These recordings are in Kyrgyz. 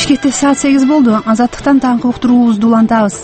Бишкекте саат 8 болду. Азаттыктан таңкы уктуруубузду улантабыз.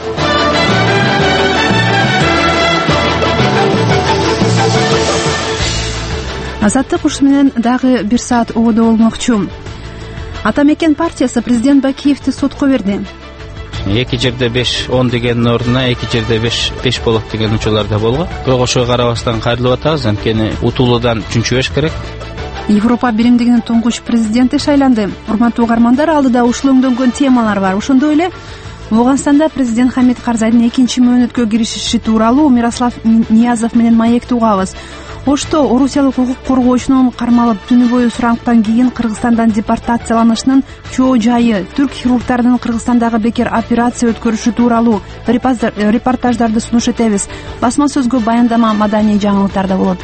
Азаттык уши менен дагы 1 саат ободо болмокчу. Ата мекен партиясы президент Бакиевди сотко берди. Эки жерде 5-10 дегендин ордуна эки жерде 5 болот деген учурлар да болгон. Ошого карабастан кайрылып атабыз, анткени утулуудан чүнчүбеш керек. Европа биримдигинин туңгуч президенти шайланды. Урматтуу угармандар, алдыда ушул өңдөнгөн темалар бар. Ошондой эле Ооганстанда президент Хамид Карзайдын экинчи мөөнөткө киришиши тууралуу Мирослав Ниязов менен маекти угабыз. Ошто орусиялык укук коргоочунун кармалып түнү бою суранктан кийин Кыргызстандан депортацияланышынын чоо жайы, түрк хирургтарынын Кыргызстандагы бекер операция өткөрүшү тууралуу репортаждарды сунуш этебиз. Басма сөзгө баяндама маданий жаңылыктарда болот.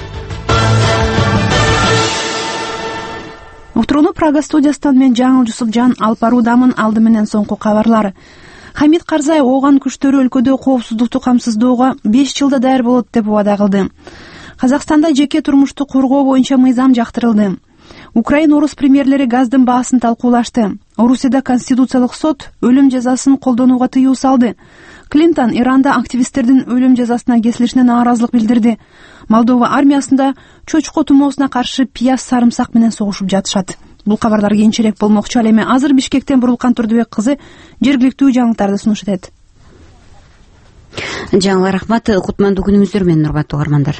Уктурууну Прага студиясынан мен Жаңыл Жусупжан алып баруудамын. Алды менен соңку кабарлар. Хамид Карзай ооган күчтөрү өлкөдө коопсуздукту камсыздоого 5 жылда даяр болот деп убада кылды. Казакстанда жеке турмушту коргоо боюнча мыйзам жактырылды. Украина орус премьерлери газдын баасын талкуулашты. Орусияда Конституциялык сот өлүм жазасын колдонууга тыюу салды. Клинтон Иранда активисттердин өлүм жазасына кесилишине нааразылык билдирди. Молдова армиясында чочко тумоосуна каршы пияз сарымсак менен согушуп жатышат. Бул кабарлар кийинчерээк болмокчу. Ал эми азыр Бишкектен Бурулкан Турдубек кызы жергиликтүү жаңылыктарды сунуш этет. Жаңылар рахмат. Кутмандуу күнүңүздөр менен, урматтуу угармандар.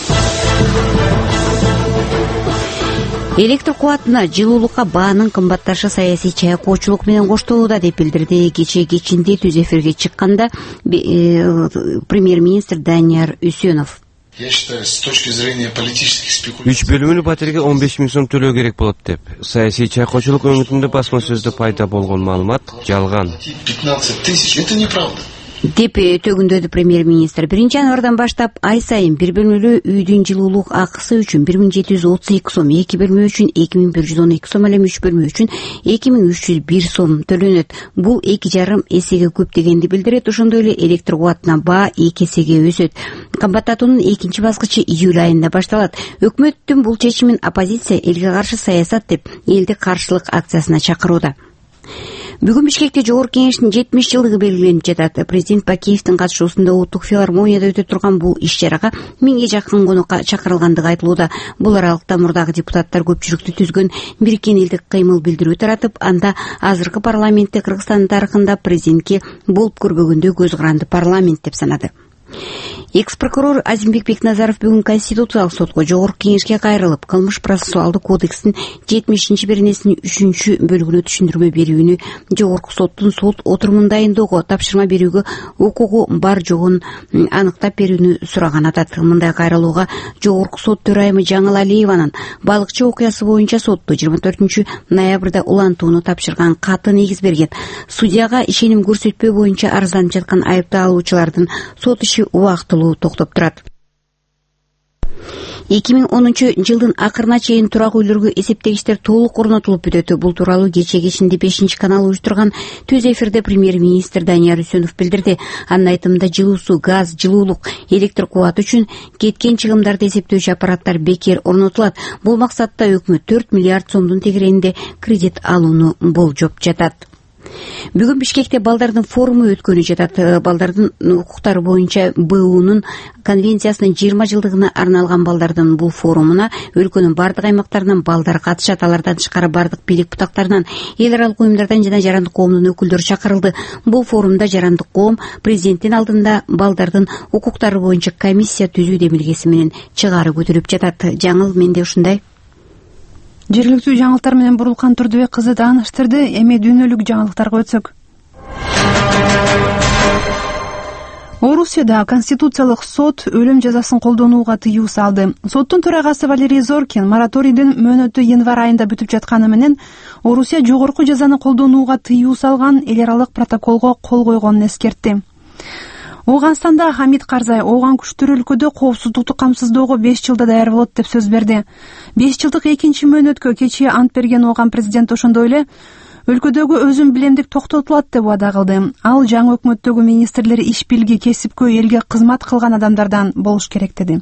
Электр кубатына жылуулукка баанын кымбатташы саясий чайкоочулук менен коштолууда деп билдирди кечинде түз эфирге чыкканда премьер-министр Данияр Үсөнов. Я считаю, с точки зрения политических спекуляций. 3 бөлүмүнү патерге 15 миң сом төлөө керек болот деп. Саясий чайкоочулук өңүтүндө басма сөздө пайда болгон маалымат жалган. 15 тысяч, это неправда. Деп төгүндөдү премьер-министр. 1-январдан баштап ай сайын бир бөлмөлүү үйдүн жылуулук акысы үчүн 1732 сом, 2 бөлмө үчүн 2112 сом, ал эми 3 бөлмө үчүн 2301 сом төлөнөт. Бул 2,5 эсеге көп дегенди билдирет. Ошондой эле электр кубатына баа 2 эсеге өсөт. Кымбаттатуунун экинчи баскычы июль айында башталат. Өкмөттүн бул чечимин оппозиция элге каршы саясат деп элдик каршылык акциясына чакырууда. Бүгүн Бишкекте Жогорку Кеңештин 70 жылдыгы белгиленип жатат. Президент Бакиевдин катышуусунда Улуттук филармонияда өтө турган бул иш-чарага 1000ге жакын конок чакырылгандыгы айтылууда. Бул аралыкта мурдагы депутаттар көпчүлүктү түзгөн Бириккен элдик кыймыл билдирүү таратып, анда азыркы парламентте Кыргызстандын тарыхында президентке болуп көрбөгөндөй көз каранды парламент деп санады. Экс-прокурор Азимбек Бекназаров бүгүн Конституциялык сотко Жогорку Кеңешке кайрылып, кылмыш процессуалдык кодекстин 70-беренесинин 3-бөлүгүнө түшүндүрмө берүүнү Жогорку соттун сот отурумун дайындоого тапшырма берүүгө укугу бар жогун аныктап берүүнү сураган атат. Мындай кайрылууга Жогорку сот төрайымы Жаңыл Алиеванын балыкчы окуясы боюнча сотто 24 ноябрда улантууну тапшырган каты негиз берген. Судьяга ишеним көрсөтпөө боюнча арызданып жаткан айыпталуучулардын сот иши убактылуу токтоп турат. 2010 жылдын акырына чейин турак үйлөргө эсептегичтер толук орнотулуп бүтөт. Бул тууралуу кечинде 5-канал уюштурган түз эфирде премьер-министр Данияр Үсөнов билдирди. Анын айтымында жылуу суу, газ, жылуулук, электр кубаты үчүн кеткен чыгымдарды эсептөөчү аппараттар бекер орнотулат. Бул максатта өкмөт 4 миллиард сомдун тегерегинде кредит алууну болжоп жатат. Бүгүн Бишкекте балдардын форуму өткөнү жатат. Балдардын укуктары боюнча БУнун конвенциясынын 20 жылдыгына арналган балдардын бул форумуна өлкөнүн бардык аймактарынан балдар катышат. Алардан тышкары бардык бийлик бутактарынан, эл аралык уюмдардан жана жарандык коомдун өкүлдөрү чакырылды. Бул форумда жарандык коом президенттин алдында балдардын укуктары боюнча комиссия түзүү демилгеси менен чыгары көтөрүп жатат. Жаңыл менде ушундай. Жергиликтүү жаңылыктар менен Бурулкан Турдубек кызы тааныштырды. Эми дүйнөлүк жаңылыктарга өтсөк. Орусияда Конституциялык сот өлүм жазасын колдонууга тыюу салды. Соттун төрагасы Валерий Зоркин мораторийдин мөөнөтү январь айында бүтүп жатканы менен Орусия жогорку жазаны колдонууга тыюу салган эл аралык протоколго кол койгонун эскертти. Ооганстанда Хамид Карзай ооган күчтөр өлкөдө коопсуздукту камсыздоого 5 жылда даяр болот деп сөз берди. 5 жылдык экинчи мөөнөткө кечээ ант берген ооган президент ошондой эле өлкөдөгү өзүн билемдик токтотулат деп убада кылды. Ал жаңы өкмөттөгү министрлер иш билги, кесипкөй, элге кызмат кылган адамдардан болуш керек деди.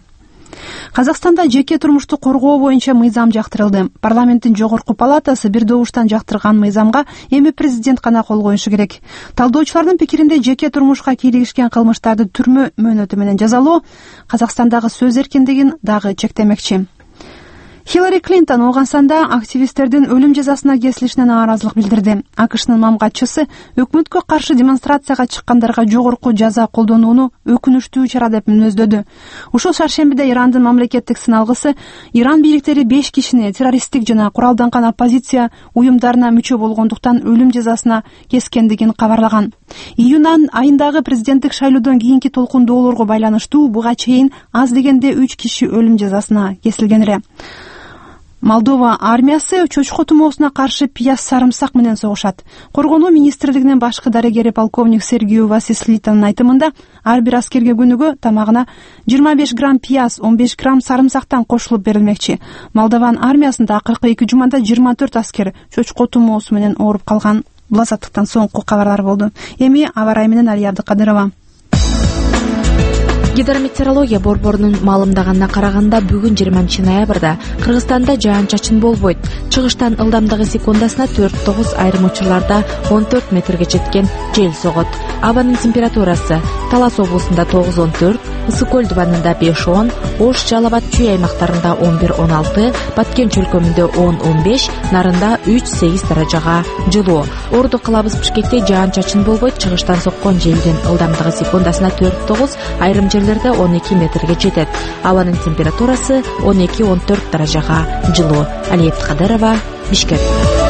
Казакстанда жеке турмушту коргоо боюнча мыйзам жактырылды. Парламенттин жогорку палатасы бир добуштан жактырган мыйзамга эми президент гана кол коюшу керек. Талдоочулардын пикиринде жеке турмушка кийлигишкен кылмыштарды түрмө мөөнөтү менен жазалоо Казакстандагы сөз эркиндигин дагы чектемекчи. Хиллари Клинтон Ооганстанда активисттердин өлүм жазасына кесилишине нааразылык билдирди. АКШнын мамгатчысы өкмөткө каршы демонстрацияга чыккандарга жогорку жаза колдонууну өкүнүчтүү чара деп мүнөздөдү. Ушул шаршембиде Ирандын мамлекеттик сыналгысы Иран бийликтери 5 кишини террористтик жана куралданган оппозиция уюмдарына мүчө болгондуктан өлүм жазасына кескендигин кабарлаган. Июнь айындагы президенттик шайлоодон кийинки толкундоолорго байланыштуу буга чейин аз дегенде 3 киши өлүм жазасына кесилген эле. Молдова армиясы чочко тумоосуна каршы пияз сарымсак менен согушат. Коргонуу министрлигинин башкы дарегери полковник Сергей Васислитанын айтымында ар бир аскерге күнүгө тамагына 25 грамм пияз, 15 грамм сарымсактан кошулуп берилмекчи. Молдован армиясында акыркы 2 жумада 24 аскер чочко тумоосу менен ооруп калган. Бул азаттыктан соңку кабарлар болду. Эми аба ырайы менен Алия Абдыкадырова. Гидрометеорология борборунун маалымдаганына караганда бүгүн 20 ноябрда Кыргызстанда жаан-чачын болбойт. Чыгыштан ылдамдыгы секундасына 4-9, айрым учурларда 14 метрге жеткен жел согот. Абанын температурасы Талас облусунда 9-14, Ысык көл дубанында 5-10, Ош, Жалал Абад чүй аймактарында 11-16, Баткен чөлкөмүндө 10-15, Нарында 3-8 даражага жылуу. Орду кылабыз Бишкекте жаан-чачын болбойт. Чыгыштан соккон желдин ылдамдыгы секундасына 4-9, айрым жерлерде 12 метрге жетет. Абанын температурасы 12-14 даражага жылуу. Алия Абдыкадырова, Бишкек.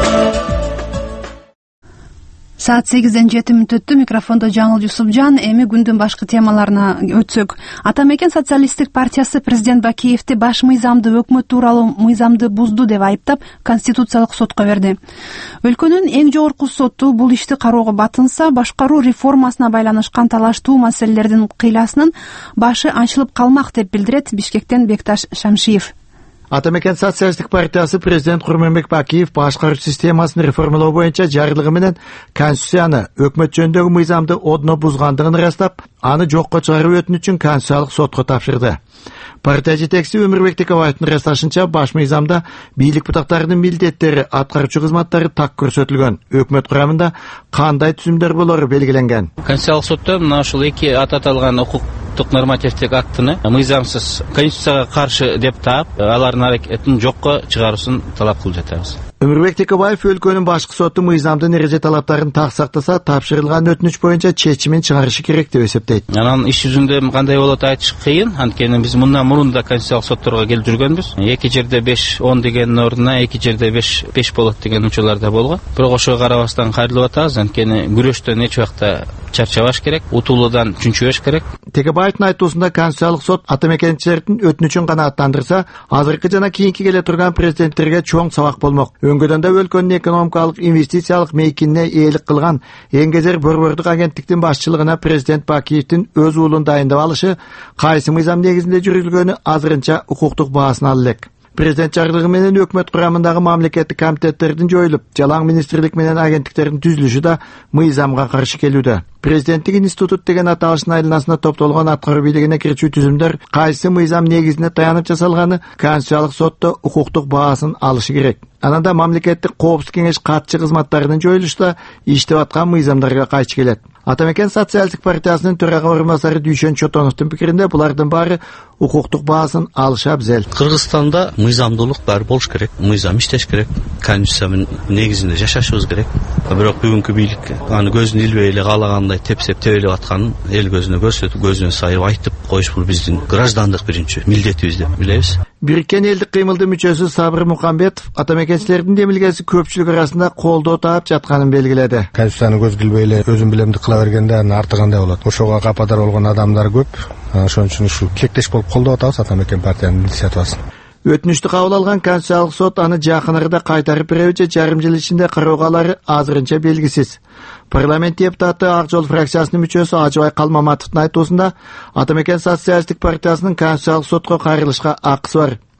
Саат 8:07 микрофондо Жаңыл Жусупжан. Эми күндүн башкы темаларына өтсөк. Атамекен социалисттик партиясы президент Бакиевди баш мыйзамды өкмөт тууралуу мыйзамды бузду деп айыптап, Конституциялык сотко берди. Өлкөнүн эң жогорку соту бул ишти кароого батынса, башкаруу реформасына байланышкан талаштуу маселелердин кыйласынын башы ачылып калмак деп билдирет Бишкектен Бекташ Шамшиев. Атамекен социалисттик партиясы президент Курманбек Бакиев башкаруу системасын реформалоо боюнча жарлыгы менен Конституцияны, өкмөт жөнүндөгү мыйзамды одно бузгандыгын ырастап, аны жокко чыгаруу өтүнүчүн Конституциялык сотко тапшырды. Партия жетекчиси Өмүрбек Текебаевдин ырасташынча, баш мыйзамда бийлик бутактарынын милдеттери, аткаруучу кызматтары так көрсөтүлгөн. Өкмөт курамында кандай түзүмдөр болору белгиленген. Конституциялык сотто мына ушул эки аталган укуктук нормативдик актыны мыйзамсыз, Конституцияга каршы деп таап, алардын аракетин жокко чыгаруусун талап кылып жатабыз. Өмүрбек Текебаев өлкөнүн башкы соту мыйзамдын эреже талаптарын так сактаса, тапшырылган өтүнүч боюнча чечимин чыгарышы керек деп эсептейт. Анан иш жүзүндө кандай болот айтыш кыйын, анткени биз мындан мурун да конституциялык сотторго келип жүргөнбүз. Эки жерде 5-10 дегендин ордуна эки жерде 5 болот деген учурлар да болгон. Бирок ошого карабастан кайрылып атабыз, анткени күрөштөн эч убакта чарчабаш керек, утулуудан чүнчүбөш керек. Текебаевдин айтуусунда Конституциялык сот атамекенчилердин өтүнүчүн канааттандырса, азыркы жана кийинки келе турган президенттерге чоң сабак болмок. Өңгөдөн да өлкөнүн экономикалык инвестициялык мейкинине ээлик кылган Энгезер борбордук агенттиктин башчылыгына президент Бакиевдин өз уулун дайындап алышы кайсы мыйзам негизинде жүргүзүлгөнү азырынча укуктук баасын ала элек. Президент жарлыгы менен өкмөт курамындагы мамлекеттик комитеттердин жоюлуп, жалаң министрлик менен агенттиктердин түзүлүшү да мыйзамга каршы келүүдө. Президенттик институт деген аталыштын айланасына топтолгон аткаруу бийлигине кирчүү түзүмдөр кайсы мыйзам негизине таянып жасалганы Конституциялык сотто укуктук баасын алышы керек. Ананда мамлекеттик коопсуздук кеңеш катчы кызматтарынын жоюлушта иштеп аткан мыйзамдарга кайчы келет. Атамекен социалисттик партиясынын төрага орун басары Дүйшөн Чотоновдун пикиринде булардын баары укуктук баасын алышы абзел. Кыргызстанда мыйзамдуулук баары болуш керек, мыйзам иштеш керек, конституциянын негизинде жашашыбыз керек. Бирок бүгүнкү бийлик аны көзүн илбей эле каалагандай тепсеп тебелеп атканын эл көзүнө көрсөтүп, көзүнө сайып айтып коюш бул биздин граждандык биринчи милдетибиз деп билебиз. Бириккен элдик кыймылдын мүчөсү Сабыр Мукамбетов атамекенчилердин демилгеси көпчүлүк арасында колдоо таап жатканын белгиледи. Конституцияны көз илбей эле өзүм билемди кыла бергенде анын артыгандай болот. Ошого кападар болгон адамдар көп. Ошон үчүн ушул кектеш болуп колдоп атабыз атамекен партиянын инициативасын. Өтүнүштү кабыл алган Конституциялык сот аны жакын арада кайтарып береби же жарым жыл ичинде кароого алары азырынча белгисиз. Парламент депутаты Ак Жол фракциясынын мүчөсү Ажыбай Калмаматовдун айтуусунда атамекен социалисттик партиясынын Конституциялык сотко кайрылышка акысы бар.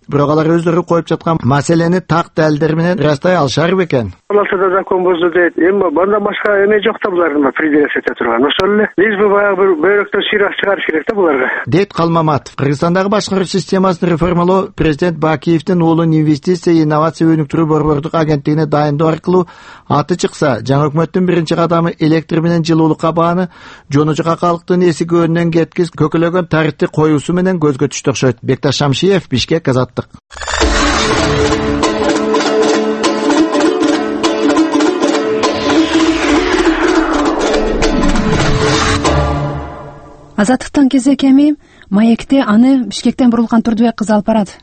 Бирок алар өздөрү коюп жаткан маселени так далилдер менен ырастай алышар бекен. Алтыда закон бузду дейт. Эми мындан башка эме жок да булардын предъявить эте турган. Ошол эле лишь бы баягы бир бөйрөктөн сыйрак чыгарыш керек да буларга. Дейт Калмаматов. Кыргызстандагы башкаруу системасын реформалоо президент Бакиевдин уулун инвестиция, инновация өнүктүрүү борбордук агенттигине дайындоо аркылуу аты чыкса, жаңы өкмөттүн биринчи кадамы электр менен жылуулукка бааны жону жака калктын эсигөөнүнөн кеткиз көкөлөгөн тарифти коюусу менен көзгө түштү окшойт. Бекташ Шамшиев, Бишкек, Азаттык. Азаттыктан кезек эми маекте аны Бишкектен бурулган Турдубек кызы алып барат.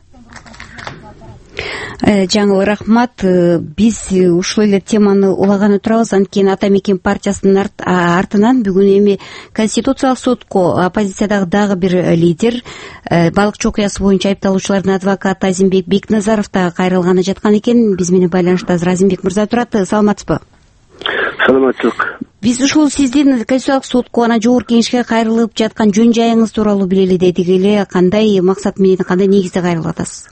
Жаңыл, рахмат. Биз ушул эле теманы улаган отурабыз. Анткени Ата Мекен партиясынын артынан бүгүн эми Конституциялык сотко оппозициядагы дагы бир лидер, балыкчы окуясы боюнча айыпталуучулардын адвокаты Азимбек Бекназаров да кайрылганы жаткан экен. Биз менен байланышта азыр Азимбек мырза турат. Саламатсызбы? Саламатчылык. Биз ушул сиздин Конституциялык сотко анан жогорку кеңешке кайрылып жаткан жөн жайыңыз тууралуу билели дедик эле. Кандай максат менен, кандай негизде кайрылып атасыз?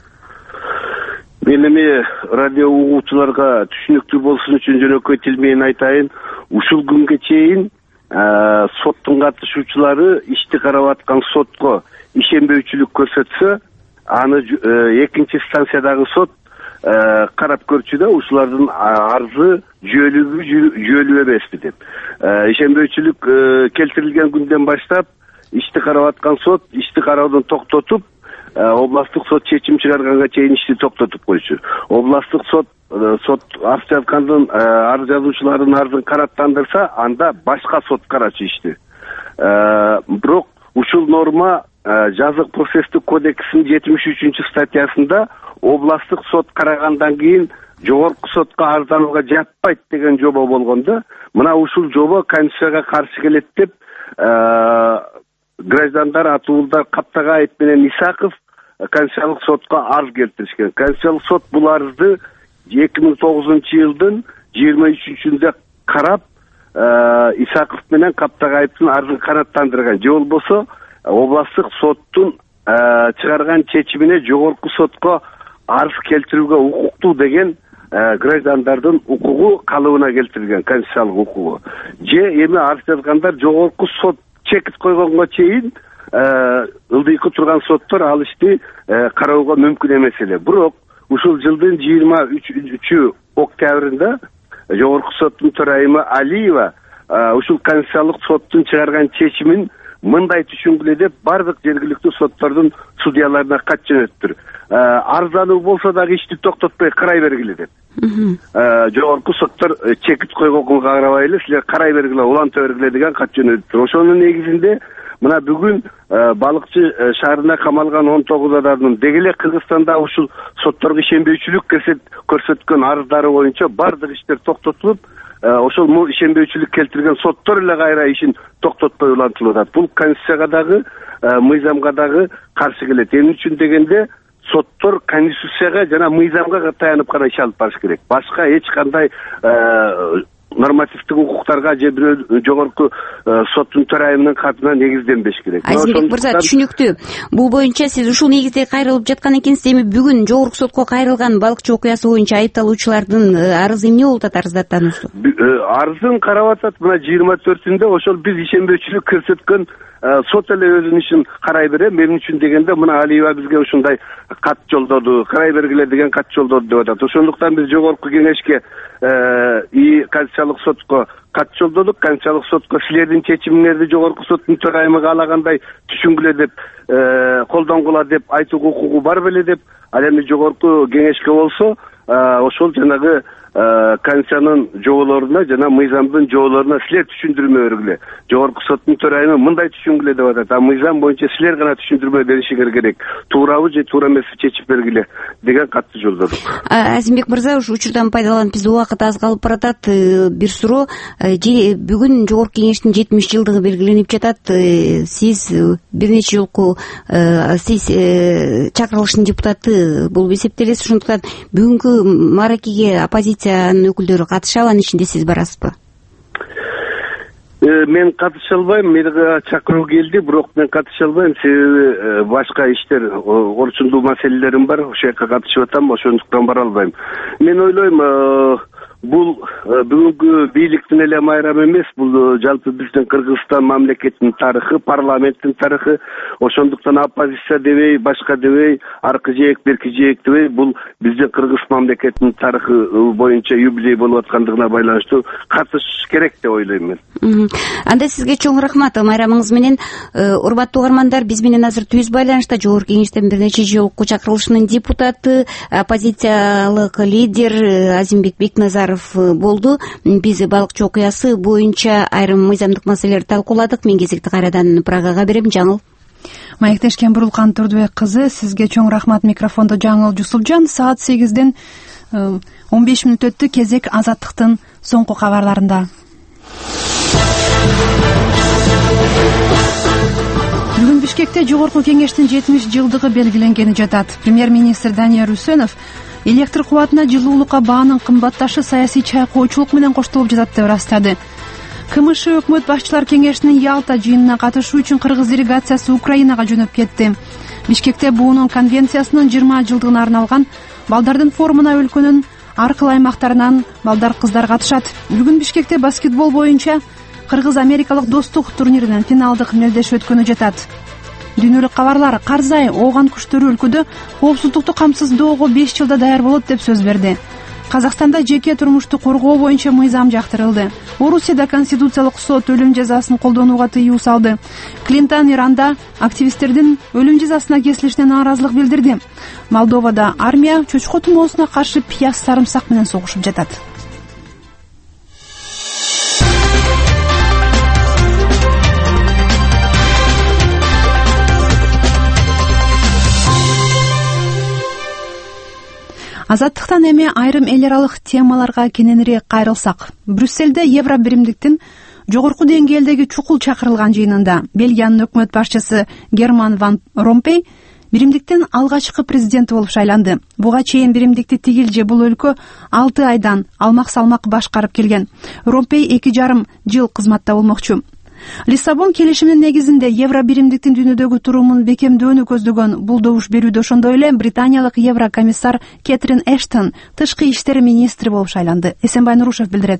Мен эми радио угуучуларга түшүнүктүү болсун үчүн жөнөкөй тил менен айтайын. Ушул күнгө чейин соттун катышуучулары ишти карап аткан сотко ишенбөөчүлүк көрсөтсө, аны экинчи станциядагы сот карап көрчү да ушулардын арзы жүйөлүү эмеспи деп. Ишенбөөчүлүк келтирилген күндөн баштап ишти карап аткан сот ишти кароодон токтотуп, областтык сот чечим чыгарганга чейин ишти токтотуп койчу. Областтык сот арыз жазгандын арыз жазуучулардын арызын караттандырса, анда башка сот карачу ишти. Бирок ушул норма жазык процесстик кодексинин 73-статьясында областтык сот карагандан кийин жогорку сотко арызданууга жатпайт деген жобо болгон да. Мына ушул жобо Конституцияга каршы келет деп граждандар Атуулдар Каптагаев менен Исаков Конституциялык сотко арыз келтиришкен. Конституциялык сот бул арызды 2009-жылдын 23-күндө карап, Исаков менен Каптагаевдин арызын канааттандырган. Же болбосо областтык соттун чыгарган чечимине жогорку сотко арыз келтирүүгө укуктуу деген граждандардын укугу калыбына келтирилген, конституциялык укугу. Же эми арыз жазгандар жогорку сот чекит койгонго чейин ылдыйкы турган соттор ал ишти кароого мүмкүн эмес эле. Бирок ушул жылдын 23-октябрында жогорку соттун төрайымы Алиева ушул конституциялык соттун чыгарган чечимин мындай түшүнгүлө деп бардык жергиликтүү соттордун судьяларына кат жөнөттүр. Арыздануу болсо дагы ишти токтотпой карай бергиле деп. Жогорку соттор чекит койгонго карабайлы, силер карай бергиле, уланта бергиле деген кат жөнөттүр. Ошонун негизинде мына бүгүн Балыкчы шаарына камалган 19 адамдын деги эле Кыргызстанда ушул сотторго ишенбөөчүлүк көрсөткөн арыздары боюнча бардык иштер токтотулуп, ошол ишенбөөчүлүк келтирген соттор эле кайра ишин токтотпой улантылып атат. Бул Конституцияга дагы, мыйзамга дагы каршы келет. Эмне үчүн дегенде, соттор Конституцияга жана мыйзамга таянып гана иш алып барыш керек. Башка эч кандай нормативдик укуктарга же бирөө жогорку соттун төрайымынын катына негизденбеш керек. Азимбек мырза, түшүнүктүү. Бул боюнча сиз ушул негизде кайрылып жаткан экенсиз. Эми бүгүн жогорку сотко кайрылган балыкчы окуясы боюнча айыпталуучулардын арызы эмне болуп атат, арыздаттануусу? Арызын карап атат. Мына 24-түндө ошол биз ишенбөөчүлүк көрсөткөн сот эле өзүнүн ишин карай берем. Эмне үчүн дегенде, мына Алиева бизге ушундай кат жолдоду, карай бергиле деген кат жолдоду деп атат. Ошондуктан биз жогорку кеңешке Конституциялык сотко кат жолдодук. Конституциялык сотко силердин чечимиңерди жогорку соттун төрайымы каалагандай түшүнгүлө деп, колдонгула деп айтууга укугу бар беле деп. Ал эми жогорку кеңешке болсо, ошол жанагы Конституциянын жоболоруна жана мыйзамдын жоболоруна силер түшүндүрмө бергиле. Жогорку соттун төрайымы мындай түшүнгүлө деп атат. Мыйзам боюнча силер гана түшүндүрмө беришиңер керек. Туурабы же туура эмеспи чечип бергиле деген катты жолдодук. Азимбек мырза, ушу учурдан пайдаланып, бизде убакыт аз калып баратат. Бир суроо. Бүгүн жогорку кеңештин 70 жылдыгы белгиленип жатат. Сиз бир нече жолку сиз чакырылыштын депутаты болуп эсептелесиз. Ошондуктан бүгүнкү мааракеге оппозициянын өкүлдөрү катышабы, анын ичинде сиз барасызбы? Мен катыша албайм, мага чакыруу келди, бирок мен катыша албайм, себеби башка иштер, орчундуу маселелерим бар, ошол жака катышып атам, ошондуктан бара албайм. Мен ойлойм, бул бүгүнкү бийликтин эле майрамы эмес, бул жалпы биздин Кыргызстан мамлекетинин тарыхы, парламенттин тарыхы. Ошондуктан оппозиция дебей, башка дебей, аркы жээк, берки жээк дебей, бул биздин Кыргыз мамлекетинин тарыхы боюнча юбилей болуп аткандыгына байланыштуу катышыш керек деп ойлойм мен. Анда сизге чоң рахмат майрамыңыз менен. Урматтуу угармандар, биз менен азыр түз байланышта Жогорку Кеңештин бир нече жолку чакырылышынын депутаты, оппозициялык лидер Азимбек Бекназаров болду. Биз балыкчы окуясы боюнча айрым мыйзамдык маселелерди талкууладык. Мен кезекти кайрадан Прагага берем. Жаңыл. Маектешкен Бурулкан Турдубек кызы, сизге чоң рахмат. Микрофондо Жаңыл Жусупжан. Саат 8-ден 15 мүнөт өттү. Кезек Азаттыктын соңку кабарларында. Бүгүн Бишкекте Жогорку Кеңештин 70 жылдыгы белгиленгени жатат. Премьер-министр Данияр Үсөнов электр кубатына жылуулукка баанын кымбатташы саясий чайкоочулук менен коштолуп жатат деп ырастады. КМШ өкмөт башчылар кеңешинин Ялта жыйынына катышуу үчүн кыргыз делегациясы Украинага жөнөп кетти. Бишкекте буунун конвенциясынын 20 жылдыгына арналган балдардын форумуна өлкөнүн ар кыл аймактарынан балдар кыздар катышат. Бүгүн Бишкекте баскетбол боюнча кыргыз-америкалык достук турниринин финалдык мелдеши өткөнү жатат. Дүйнөлүк кабарлар. Карзай ооган күчтөрү өлкөдө коопсуздукту камсыздоого 5 жылда даяр болот деп сөз берди. Казакстанда жеке турмушту коргоо боюнча мыйзам жактырылды. Орусияда Конституциялык сот өлүм жазасын колдонууга тыюу салды. Клинтон Иранда активисттердин өлүм жазасына кесилишине нааразылык билдирди. Молдовада армия чөчкө тумоосуна каршы пияз сарымсак менен согушуп жатат. Азаттыктан эми айрым эл аралык темаларга кененирээк кайрылсак. Брюссельде Евро биримдиктин жогорку деңгээлдеги чукул чакырылган жыйынында Бельгиянын өкмөт башчысы Герман ван Ромпей биримдиктин алгачкы президенти болуп шайланды. Буга чейин биримдикти тигил же бул өлкө 6 айдан алмак-салмак башкарып келген. Ромпей 2,5 жыл кызматта болмокчу. Лиссабон келишиминин негизинде Евро биримдиктин дүйнөдөгү турумун бекемдөөнү көздөгөн бул добуш берүүдө ошондой эле британиялык Евро комиссар Кетрин Эштон тышкы иштер министри болуп шайланды. Эсенбай Нурушев билдирет.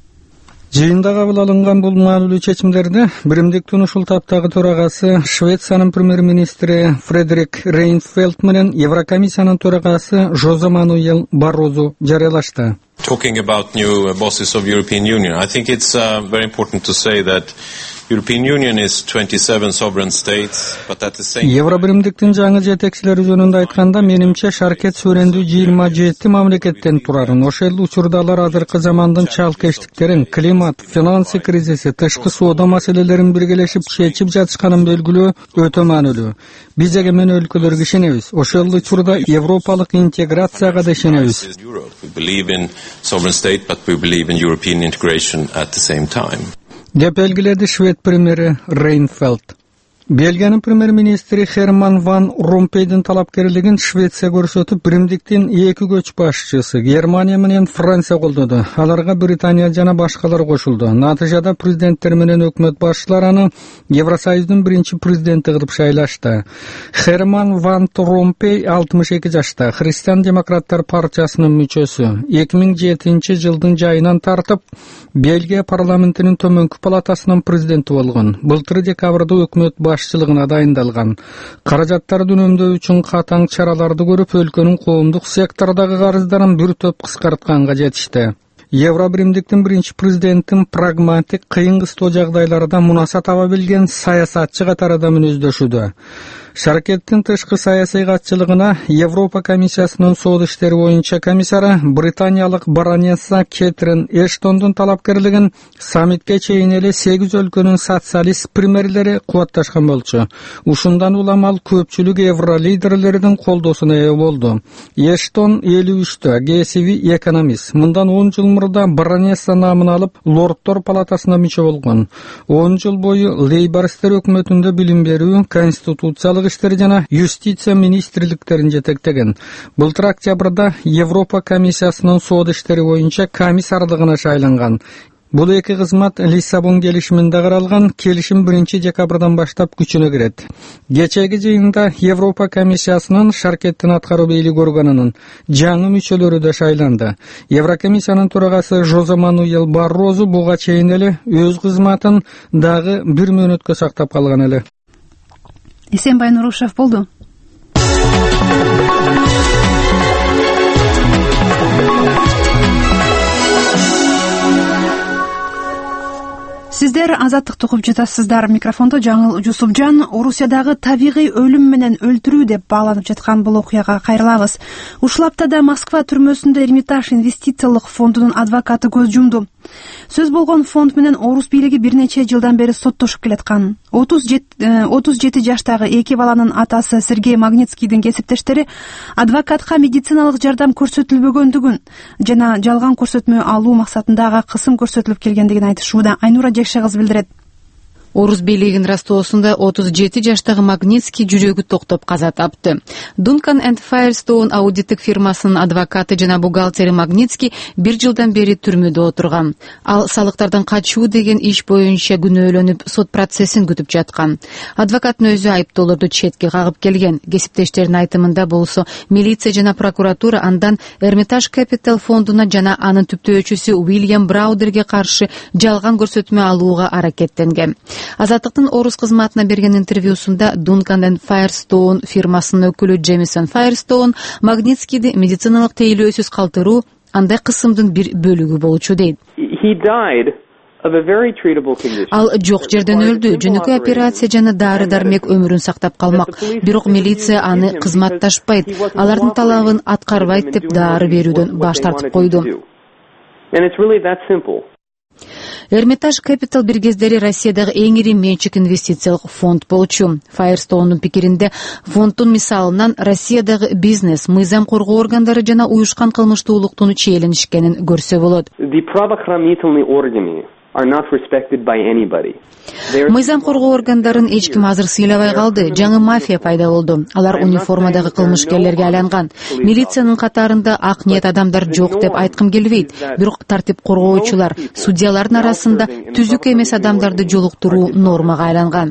Жыйында кабыл алынган бул маанилүү чечимдерде биримдиктин ушул таптагы төрагасы Швециянын премьер-министри Фредерик Рейнфельд менен Еврокомиссиянын төрагасы Жозе Мануэл Баррозу жарыялашты. Talking about new bosses of European Union, I think it's very important to say that European Union is 27 sovereign states, but at the same time Евро биримдиктин жаңы жетекчилери жөнүндө айтканда, менимче шаркет сүрөндүү 27 мамлекеттен турарын. Ошол учурда алар азыркы замандын чалкештиктерин, климат, финансы кризиси, тышкы соода маселелерин биргелешип чечип жатышканын белгилөө өтө маанилүү. Биз эгемен өлкөлөргө ишенебиз. Ошол учурда европалык интеграцияга да ишенебиз. We believe in sovereign state, but we believe in European integration at the same time. Деп белгиледи швед премьери Рейнфельд. Бельгиянын премьер-министри Херман ван Ромпейдин талапкерлигин Швеция көрсөтүп, биримдиктин 2 көч башчысы Германия менен Франция колдоду. Аларга Британия жана башкалар кошулду. Натыйжада президенттер менен өкмөт башчылары аны Евросоюздун биринчи президенти кылып шайлашты. Херман ван Ромпей 62 жашта, Христиан-демократтар партиясынын мүчөсү. 2007 жылдын жайынан тартып, Бельгия парламентинин төмөнкү палатасынын президенти болгон. Былтыр декабрда өкмөт башчылыгына дайындалган. Каражаттарды үнөмдөө үчүн катаң чараларды көрүп, өлкөнүн коомдук сектордогу карыздарын бир топ кыскартканга жетишти. Евро биримдиктин биринчи президентин прагматик, кыйын кыстоо жагдайларда мунаса таба билген саясатчы катары да мүнөздөшүүдө. Шаркеттин тышкы саясий катчылыгына Европа комиссиясынын соода иштери боюнча комиссары британиялык баронесса Кетрин Эштондун талапкерлигин саммитке чейин эле 8 өлкөнүн социалист премьерлери кубатташкан болчу. Ушундан улам ал көпчүлүк евро лидерлеринин колдоосуна ээ болду. Эштон 53-тө, кесиби экономист. Мындан 10 жыл мурда баронесса наамын алып, лордтор палатасына мүчө болгон. 10 жыл бою лейбористтер өкмөтүндө билим берүү, конституциялык иштер жана юстиция министрликтерин жетектеген. Былтыр октябрда Европа комиссиясынын соода иштери боюнча комиссарлыгына шайланган. Бул эки кызмат Лиссабон келишиминде каралган. Келишим 1-декабрдан баштап күчүнө кирет. Кечээги жыйында Европа комиссиясынын шаркеттин аткаруу бийлик органынын жаңы мүчөлөрү да шайланды. Еврокомиссиянын төрагасы Жозе Мануэл Баррозу буга чейин эле өз кызматын дагы 1 мөөнөткө сактап калган эле. Эсенбай Нурушев болду. Сиздер Азаттыкты угуп жатасыздар. Микрофондо Жаңыл Жусупжан. Орусиядагы табигый өлүм менен өлтүрүү деп бааланып жаткан бул окуяга кайрылабыз. Ушул аптада Москва түрмөсүндө Эрмитаж инвестициялык фондунун адвокаты көз жумду. Сөз болгон фонд менен орус бийлиги бир нече жылдан бери соттошуп келаткан. 37 жаштагы эки баланын атасы Сергей Магнитскийдин кесиптештери адвокатка медициналык жардам көрсөтүлбөгөндүгүн жана жалган көрсөтмө алуу максатында кысым көрсөтүлүп келгендигин айтышууда. Айнура Жекше кыз билдирет. Орус бийлигинин растоосунда 37 жаштагы Магнитский жүрөгү токтоп каза тапты. Duncan and Firestone аудиттик фирмасынын адвокаты жана бухгалтери Магнитский 1 жылдан бери түрмөдө отурган. Ал салыктардан качуу деген иш боюнча күнөөлөнүп сот процессин күтүп жаткан. Адвокаттын өзү айыптоолорду четке кагып келген. Кесиптештеринин айтымында болсо, милиция жана прокуратура андан Эрмитаж Capital фондуна жана анын түптөөчүсү Уильям Браудерге каршы жалган көрсөтмө алууга аракеттенген. Азаттыктын орус кызматына берген интервьюсунда Duncan and Firestone фирмасынын өкүлү Джемисон Firestone Магнитскийди медициналык тейлөөсүз калтыруу андай кысымдын бир бөлүгү болчу дейт. Ал жок жерден өлдү. Жөнөкөй операция жана дары-дармек өмүрүн сактап калмак. Бирок милиция аны кызматташпайт, алардын талабын аткарбайт деп дары берүүдөн баш тартып койду. Эрмитаж Capital бир кездери Россиядагы эң ири менчик инвестициялык фонд болчу. Firestone'ун пикиринде фонддун мисалынан Россиядагы бизнес, мыйзам коргоо органдары жана уюшкан кылмыштуулуктун чиеленишкенин көрсө болот. Мыйзам коргоо органдарын эч ким азыр сыйлабай калды. Жаңы мафия пайда болду. Алар униформадагы кылмышкерлерге айланган. Милициянын катарында ак ниет адамдар жок деп айткым келбейт. Бирок тартип коргоочулар, судьялардын арасында түзүк эмес адамдарды жолуктуруу нормага айланган.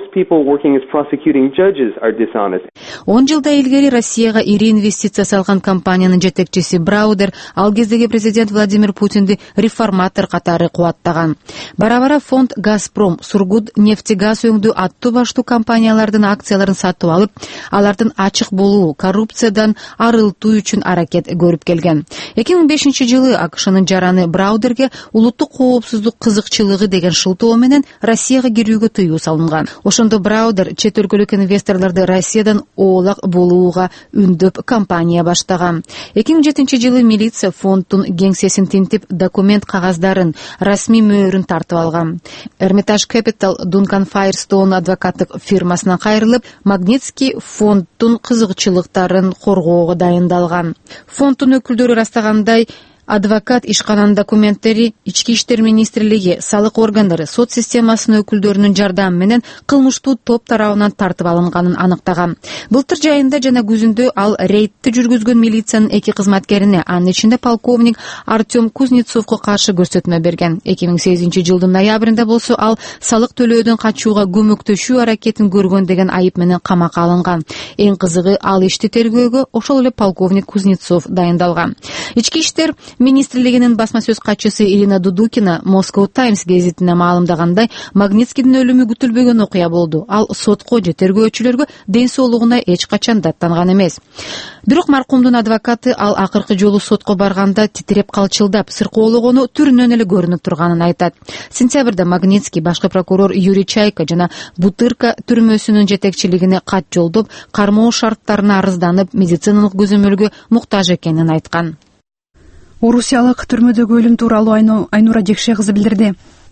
10 жылда илгери Россияга ири инвестиция салган компаниянын жетекчиси Браудер ал кездеги президент Владимир Путинди реформатор катары кубаттаган. Бара-бара фонд Газпром, Сургут нефтегаз өңдүү аттуу баштуу компаниялардын акцияларын сатып алып, алардын ачык болуу, коррупциядан арылтуу үчүн аракет көрүп келген. 2005-жылы АКШнын жараны Браудерге улуттук коопсуздук кызыкчылыгы деген шылтоо менен Россияга кирүүгө тыюу салынган. Ошондо Браудер чет өлкөлүк инвесторлорду Россиядан оолак болууга үндөп кампания баштаган. 2007-жылы милиция фонддун кеңсесин тинтип, документ кагаздарын, расмий мөөрүн тартып алган. Эрмитаж Capital Duncan Firestone адвокаттык фирмасынан кайрылып, Магнитский фонддун кызыкчылыктарын коргоого дайындалган. Фонддун өкүлдөрү растагандай, адвокат ишкананын документтери Ички иштер министрлиги, салык органдары, сот системасынын өкүлдөрүнүн жардамы менен кылмыштуу топ тарабынан тартып алынганын аныктаган. Былтыр жайында жана күзүндө ал рейдти жүргүзгөн милициянын эки кызматкерине, анын ичинде полковник Артем Кузнецовго каршы көрсөтмө берген. 2008-жылдын ноябрында болсо ал салык төлөөдөн качууга көмөктөшүү аракетин көргөн деген айып менен камакка алынган. Эң кызыгы, ал ишти тергөөгө ошол эле полковник Кузнецов дайындалган. Ички иштер министрлигинин басма сөз катчысы Ирина Дудукина Moscow Times гезитине маалымдагандай, Магнитскийдин өлүмү күтүлбөгөн окуя болду. Ал сотко же тергөөчүлөргө ден соолугуна эч качан даттанган эмес. Бирок маркумдун адвокаты ал акыркы жолу сотко барганда титиреп калчылдап, сыркоологону түрүнөн эле көрүнүп турганын айтат. Сентябрда Магнитский башкы прокурор Юрий Чайка жана Бутырка түрмөсүнүн жетекчилигине кат жолдоп, кармоо шарттарына арызданып, медициналык көзөмөлгө муктаж экенин айткан. Орусиялык түрмөдөгү өлүм тууралуу Айнура Жекше кызы билдирди.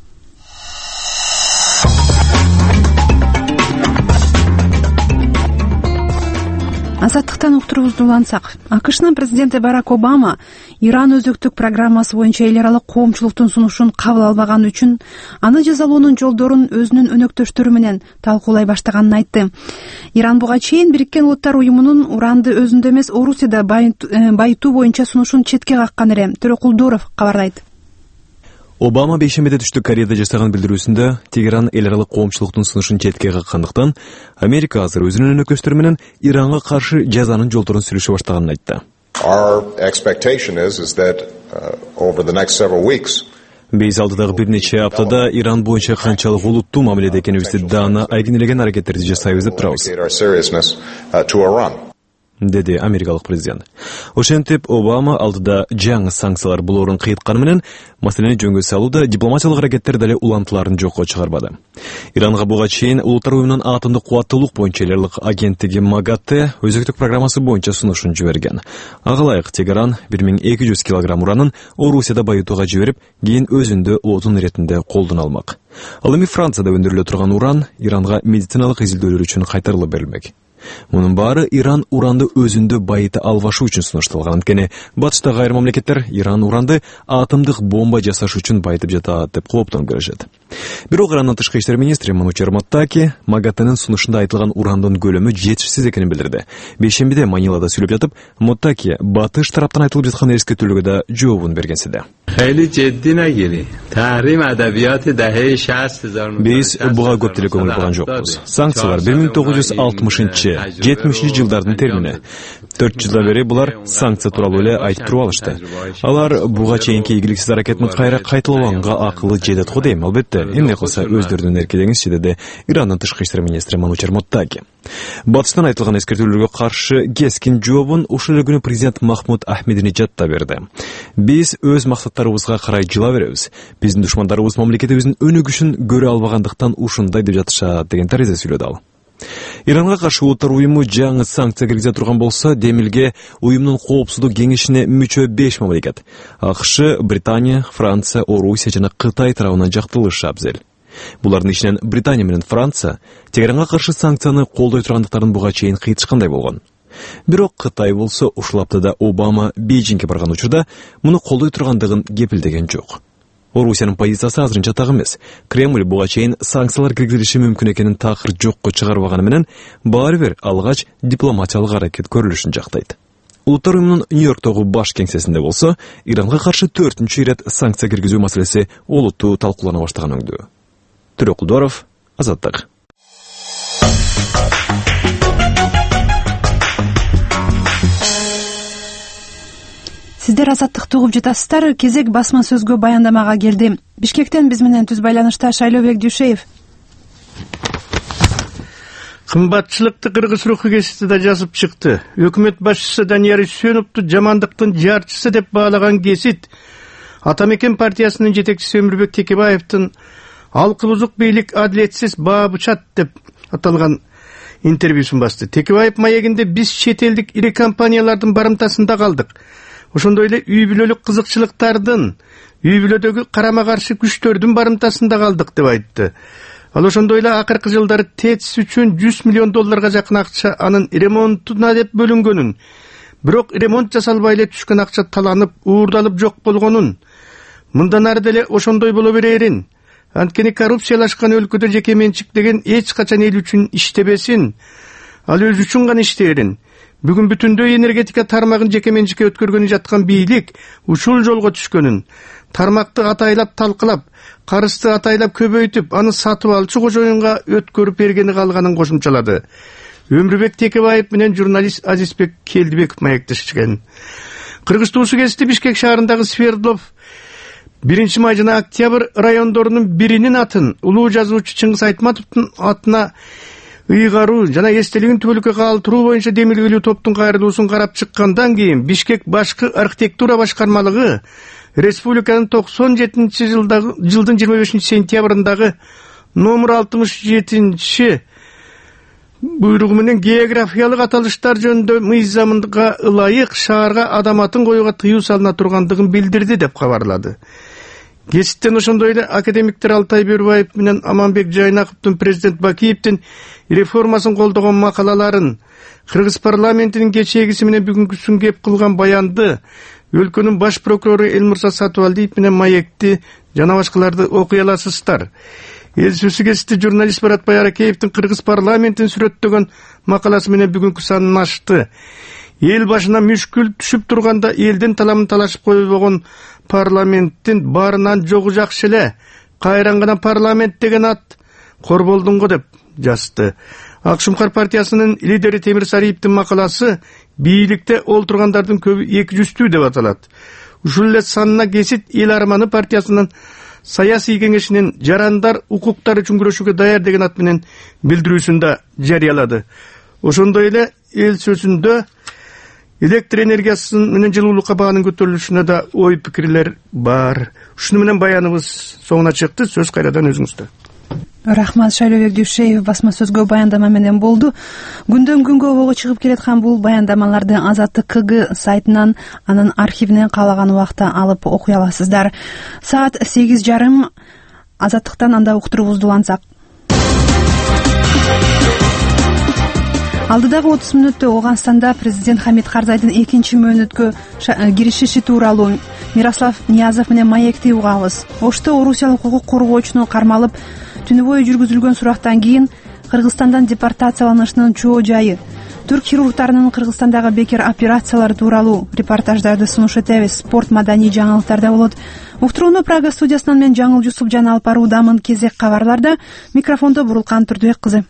Азаттыктан уктуруубузду улантсак, АКШнын президенти Барак Обама Иран өзөктүк программасы боюнча эл аралык коомчулуктун сунушун кабыл албаганы үчүн аны жазалоонун жолдорун өзүнүн өнөктөштөрү менен талкуулай баштаганын айтты. Иран буга чейин Бириккен Улуттар уюмунун уранды өзүндө эмес Орусияда байытуу боюнча сунушун четке каккан эле. Төрөкулдуров кабарлайт. Обама бейшембиде Түштүк Кореяда жасаган билдирүүсүндө Тегеран эл аралык коомчулуктун сунушун четке каккандыктан Америка азыр өзүнүн өнөкөстөрү менен Иранга каршы жазанын жолдорун сүрүшө баштаганын айтты. Our expectation is that over the next several weeks Биз алдыдагы бир нече аптада Иран боюнча канчалык олуттуу мамиледе экенибизди даана айгинелеген аракеттерди жасайбыз деп турабыз, деди америкалык президент. Ошентип Обама алдыда жаңы санкциялар болоорун кыйтканы менен маселени жөнгө салууда дипломатиялык аракеттер деле улантыларын жокко чыгарбады. Иранга буга чейин Улуттар уюмунун атомдук кубаттуулук боюнча эл аралык агенттиги МАГАТЭ өзөктүк программасы боюнча сунушун жиберген. Ага ылайык Тегеран 1200 килограмм уранын Орусияда байытууга жиберип, кийин өзүндө отун иретинде колдоно алмак. Ал эми Францияда өндүрүлө турган уран Иранга медициналык изилдөөлөр үчүн кайтарылып берилмек. Мунун баары Иран уранды өзүндө байыта албашы үчүн сунушталган. Анткени батыштагы айрым мамлекеттер Иран уранды атомдук бомба жасаш үчүн байытып жатат деп кооптонуп көрүшөт. Бирок Иранын тышкы иштер министри Манучар Моттаки МАГАТЭнин сунушунда айтылган урандын көлөмү жетишсиз экенин билдирди. Бейшембиде Манилада сүйлөп жатып, Моттаки батыш тараптан айтылып жаткан эскертүүлөргө да жообун бергенсиде. Биз буга көп деле көңүл бурган жокпуз. Санкциялар 1960-70 жылдардын термини. 4 жылдан бери булар санкция тууралуу эле айтып туруп алышты. Алар буга чейинки ийгиликсиз аракеттин кайра кайталабаганга акылы жетет го дейм. Албетте, эмне кылса өздөрүнүн эркелегинчи, деди Ирандын тышкы иштер министри Манучар Моттаки. Батыштан айтылган эскертүүлөргө каршы кескин жообун ушул күнү президент Махмуд Ахмединежад да берди. Биз өз максаттарыбызга карай жыла беребиз. Биздин душмандарыбыз мамлекетибиздин өнүгүшүн көрө албагандыктан ушундай деп жатышат деген тариза сүйлөдү ал. Иранга каршы Улуттар уюму жаңы санкция киргизе турган болсо, демилге уюмдун коопсуздук кеңешине мүчө 5 мамлекет — АКШ, Британия, Франция, Орусия жана Кытай тарабынан жактылышы абзел. Булардын ичинен Британия менен Франция Тегеранга каршы санкцияны колдой тургандыктарын буга чейин кыйтышкандай болгон. Бирок Кытай болсо ушул аптада Обама Бейжиңге барган учурда муну колдой тургандыгын кепилдеген жок. Орусиянын позициясы азырынча так эмес. Кремль буга чейин санкциялар киргизилиши мүмкүн экенин такыр жокко чыгарбаганы менен баары бир алгач дипломатиялык аракет көрүлүшүн жактайт. Улуттар уюмунун Нью-Йорктогу баш кеңсесинде болсо, Иранга каршы 4-чү ирет санкция киргизүү маселеси олуттуу талкуулана баштаган өңдүү. Төрөкулдоров, Азаттык. Сиздер Азаттыкты угуп жатасыздар. Кезек басма сөзгө баяндамага келди. Бишкектен биз менен түз байланышта Шайлообек Дүйшеев. Кымбатчылыкты кыргыз руху гезити да жазып чыкты. Өкмөт башчысы Данияр Үсөновду жамандыктын жарчысы деп баалаган гезит Атамекен партиясынын жетекчиси Өмүрбек Текебаевдин алкылуулук бийлик адилетсиз баа бычат деп аталган интервьюсун басты. Текебаев маегинде биз чет элдик ири компаниялардын барымтасында калдык. Ошондой эле үй бүлөлүк кызыкчылыктардын, үй бүлөдөгү карама каршы күчтөрдүн барымтасында калдык деп айтты. Ал ошондой эле акыркы жылдары ТЭЦ үчүн $100 миллион жакын акча анын ремонтуна деп бөлүнгөнүн, бирок ремонт жасалбай эле түшкөн акча таланып, уурдалып жок болгонун, мындан ары деле ошондой боло берерин, анткени коррупциялашкан өлкөдө жеке менчик деген эч качан эл үчүн иштебесин, ал өзү үчүн гана иштээрин. Бүгүн бүтүндөй энергетика тармагын жеке менчикке өткөргөнү жаткан бийлик ушул жолго түшкөнүн, тармакты атайлап талкылап, карызды атайлап көбөйтүп, аны сатып алчу кожоюнга өткөрүп бергени калганын кошумчалады. Өмүрбек Текебаев менен журналист Азизбек Келдибеков маектешкен. Кыргыз туусу гезити Бишкек шаарындагы Свердлов 1-май жана Октябрь райондорунун биринин атын улуу жазуучу Чыңгыз Айтматовдун атына ыйгаруу жана эстелигин түбөлүккө калтыруу боюнча демилгелүү топтун кайрылуусун карап чыккандан кийин Бишкек башкы архитектура башкармалыгы республиканын 97-жылдын 25-сентябрындагы номер 67 буйругу менен географиялык аталыштар жөнүндө мыйзамга ылайык шаарга адам атын коюуга тыюу салына тургандыгын билдирди деп кабарлады. Гезиттен ошондой эле академиктер Алтай Бөрбаев менен Аманбек Жайнаковдун президент Бакиевдин реформасын колдогон макалаларын, Кыргыз парламентинин кечээгиси менен бүгүнкүсүн кеп кылган баянды, өлкөнүн баш прокурору Элмурза Сатыбалдиев менен маекти жана башкаларды окуй аласыздар. Эл сөзү гезити журналист Баратбай Аракеевдин Кыргыз парламентин сүрөттөгөн макаласы менен бүгүнкү санын ачты. эл башына мүшкүл түшүп турганда элдин таламын талашып койбогон парламенттин барынан жогу жакшы эле. Кайран гана парламент деген ат корболдуң го деп жазды. Ак Шумкар партиясынын лидери Темир Сариевдин макаласы бийликте олтургандардын көбү 200 деп аталат. Ушул эле санына кесит эл арманы партиясынын саясий кеңешинин жарандар укуктары үчүн күрөшүүгө даяр деген ат менен билдирүүсүн да жарыялады. Ошондой эле эл сөзүндө электр энергиясы менен жылуулукка баанын көтөрүлүшүнө да ой пикирлер бар. Ушуну менен баяныбыз соңуна чыкты. Сөз кайрадан өзүңүздө. Рахмат, Шайлообек Дүйшеев басма сөзгө баяндама менен болду. Күндөн күнгө обого чыгып келаткан бул баяндамаларды Азаттык КГ сайтынан, анын архивинен каалаган убакта алып окуй аласыздар. Саат 8:30 Азаттыктан анда уктуруубузду улантсак. Алдыдагы 30 мүнөттө Ооганстанда президент Хамид Карзайдын экинчи мөөнөткө киришиши тууралуу Мирослав Ниязов менен маекти угабыз. Ошто орусиялык укук коргоочуну кармалып, түнү бою жүргүзүлгөн сурактан кийин Кыргызстандан депортацияланышынын чоо жайы, түрк хирургтарынын Кыргызстандагы бекер операциялары тууралуу репортаждарды сунуш этебиз. Спорт, маданий жаңылыктарда болот. Уктурууну Прага студиясынан мен Жаңыл Жусупжан алып баруудамын. Кезек кабарларда микрофондо Бурулкан Турдубек кызы.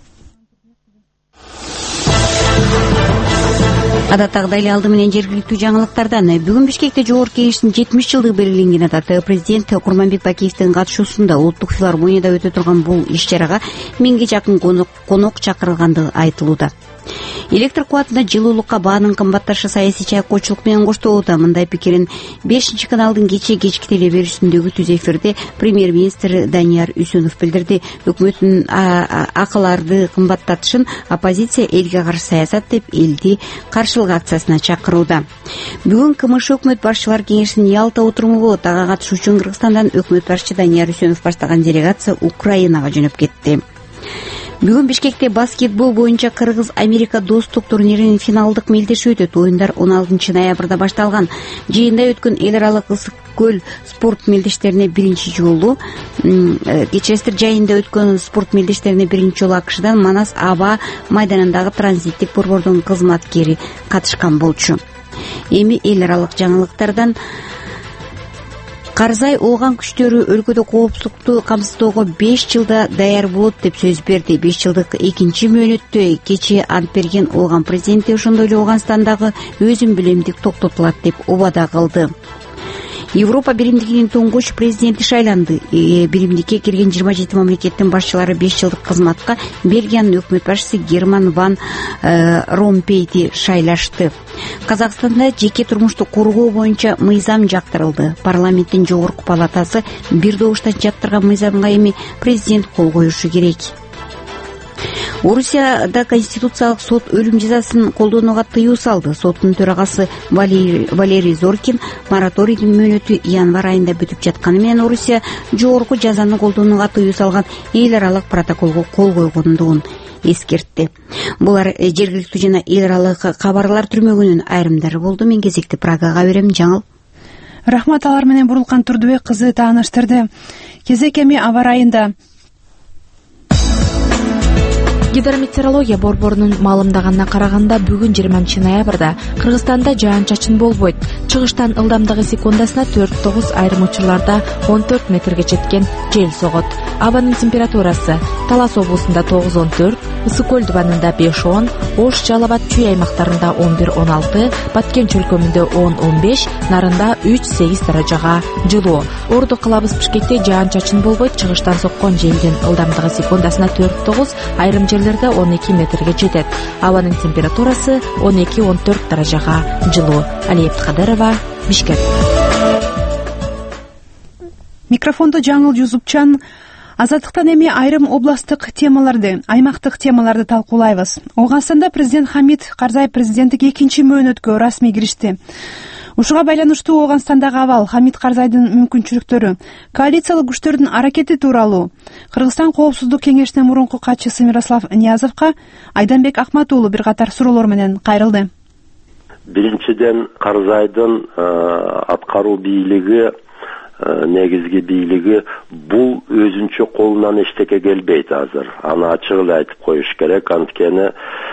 Адаттагыдай эле алды менен жергиликтүү жаңылыктардан бүгүн Бишкекте Жогорку Кеңештин 70 жылдыгы белгиленген ататы президент Курманбек Бакиевдин катышуусунда Улуттук филармонияда өтө турган бул иш-чарага 1000ге жакын конок чакырылгандыгы айтылууда. Электр кубатына жылуулукка баанын кымбатташы саясий чайкоочулук менен коштолууда. Мындай пикирин 5-каналдын кечки теле берүүсүндөгү түз эфирде премьер-министр Данияр Үсөнов билдирди. Өкмөттүн акыларды кымбаттатышын оппозиция элге каршы саясат деп элди каршылык акциясына чакырууда. Бүгүн КМШ өкмөт башчылар кеңешинин Ялта отуруму болот. Ага катышуу үчүн Кыргызстандан өкмөт башчы Данияр Үсөнов баштаган делегация Украинага жөнөп кетти. Бүгүн Бишкекте баскетбол боюнча Кыргыз-Америка достук турниринин финалдык мелдеши өтөт. Оюндар 16 ноябрда башталган. Жыйында өткөн эл аралык ысык көл спорт мелдештерине биринчи жолу Кечестер жайында өткөн спорт мелдештерине биринчи жолу АКШдан Манас аба майданындагы транзиттик борбордун кызматкери катышкан болчу. Эми эл аралык жаңылыктардан Карзай Ооган күчтөрү өлкөдө коопсуздукту камсыздоого 5 жылда даяр болот деп сөз берди. 5 жылдык экинчи мөөнөттө кечээ ант берген Ооган президенти ошондой эле Ооганстандагы өзүн билемдик токтотулат деп убада кылды. Европа биримдигинин тоңгоч президенти шайланды. Биримдикке кирген 27 мамлекеттин башчылары 5 жылдык кызматка Бельгиянын өкмөт башчысы Герман ван Ромпейди шайлашты. Казакстанда жеке турмушту коргоо боюнча мыйзам жактырылды. Парламенттин жогорку палатасы бир добуштан жактырган мыйзамга эми президент кол коюшу керек. Орусияда Конституциялык сот өлүм жазасын колдонууга тыюу салды. Соттун төрагасы Валерий Зоркин мораторийдин мөөнөтү январь айында бүтүп жатканы менен Орусия жогорку жазаны колдонууга тыюу салган эл аралык протоколго кол койгондугун эскертти. Булар жергиликтүү жана эл аралык кабарлар түрмөгүнүн айрымдары болду. Мен кезекти Прагага берем. Жаңыл. Рахмат, алар менен Бурулкан Турдубек кызы тааныштырды. Кезек эми аба ырайында. Гидрометеорология борборунун маалымдаганына караганда бүгүн 20 ноябрда Кыргызстанда жаан-чачын болбойт. Чыгыштан ылдамдыгы секундасына 4-9, айрым учурларда 14 метрге жеткен жел согот. Абанын температурасы Талас облусунда 9-14, Ысык көл дубанында 5-10, Ош, Жалал Абад чүй аймактарында 11-16, Баткен чөлкөмүндө 10-15, Нарында 3-8 даражага жылуу. Орду кылабыз Бишкекте жаан-чачын болбойт. Чыгыштан соккон желдин ылдамдыгы секундасына 4-9, айрым жерлерде 12 метрге жетет. Абанын температурасы 12-14 даражага жылуу. Алиев Кадырова, Бишкек. Микрофондо Жаңыл Жусупжан. Азаттыктан эми айрым областтык темаларды, аймактык темаларды талкуулайбыз. Ооганстанда президент Хамид Карзай президенттик экинчи мөөнөткө расмий киришти. Ушуга байланыштуу Ооганстандагы абал, Хамид Карзайдын мүмкүнчүлүктөрү, коалициялык күчтөрдүн аракети тууралуу Кыргызстан коопсуздук кеңешинин мурунку катчысы Мирослав Ниязовго Айданбек Акматуулу бир катар суроолор менен кайрылды. Биринчиден, Карзайдын аткаруу бийлиги, негизги бийлиги бул өзүнчө колунан эчтеке келбейт азыр. Аны ачык эле айтып коюш керек. Анткени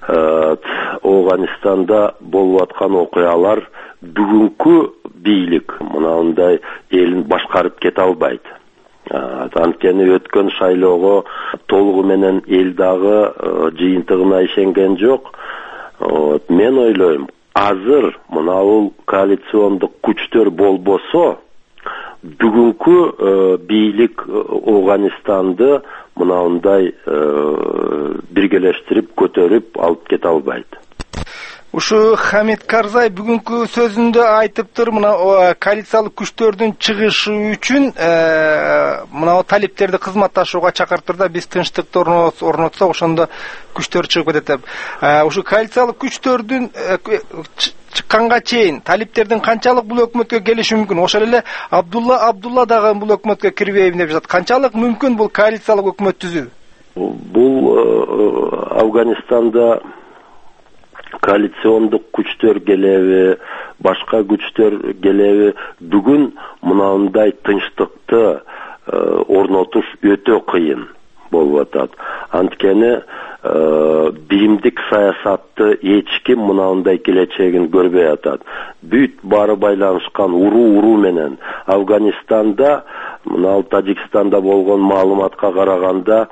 Оғанистанда болуп аткан окуялар бүгүнкү бийлик мынандай элин башкарып кете албайт. Анткени өткөн шайлоого толугу менен эл дагы жыйынтыгына ишенген жок. Мен ойлойм, азыр мынау коалициондук күчтөр болбосо, бүгүнкү бийлик Оғанистанды мынандай биргелештирип, көтөрүп алып кете албайт. Ушу Хамид Карзай бүгүнкү сөзүндө айтыптыр, мына коалициялык күчтөрдүн чыгышы үчүн мына талиптерди кызматташууга чакыртыр да, биз тынчтыкты орнотсок ошондо күчтөр чыгып кетет деп. Ушу коалициялык күчтөрдүн чыкканга чейин талиптердин канчалык бул өкмөткө келиши мүмкүн? Ошол эле Абдулла дагы бул өкмөткө кирбейбин деп жатат. Канчалык мүмкүн бул коалициялык өкмөт түзүү? Бул Афганистанда коалициондук күчтөр келеби, башка күчтөр келеби, бүгүн мынандай тынчтыкты орнотуш өтө кыйын болуп атат. Анткени биримдик саясатты эч ким мынандай келечегин көрбөй атат. Бүт баары байланышкан уруу менен. Афганистанда мына Тажикстанда болгон маалыматка караганда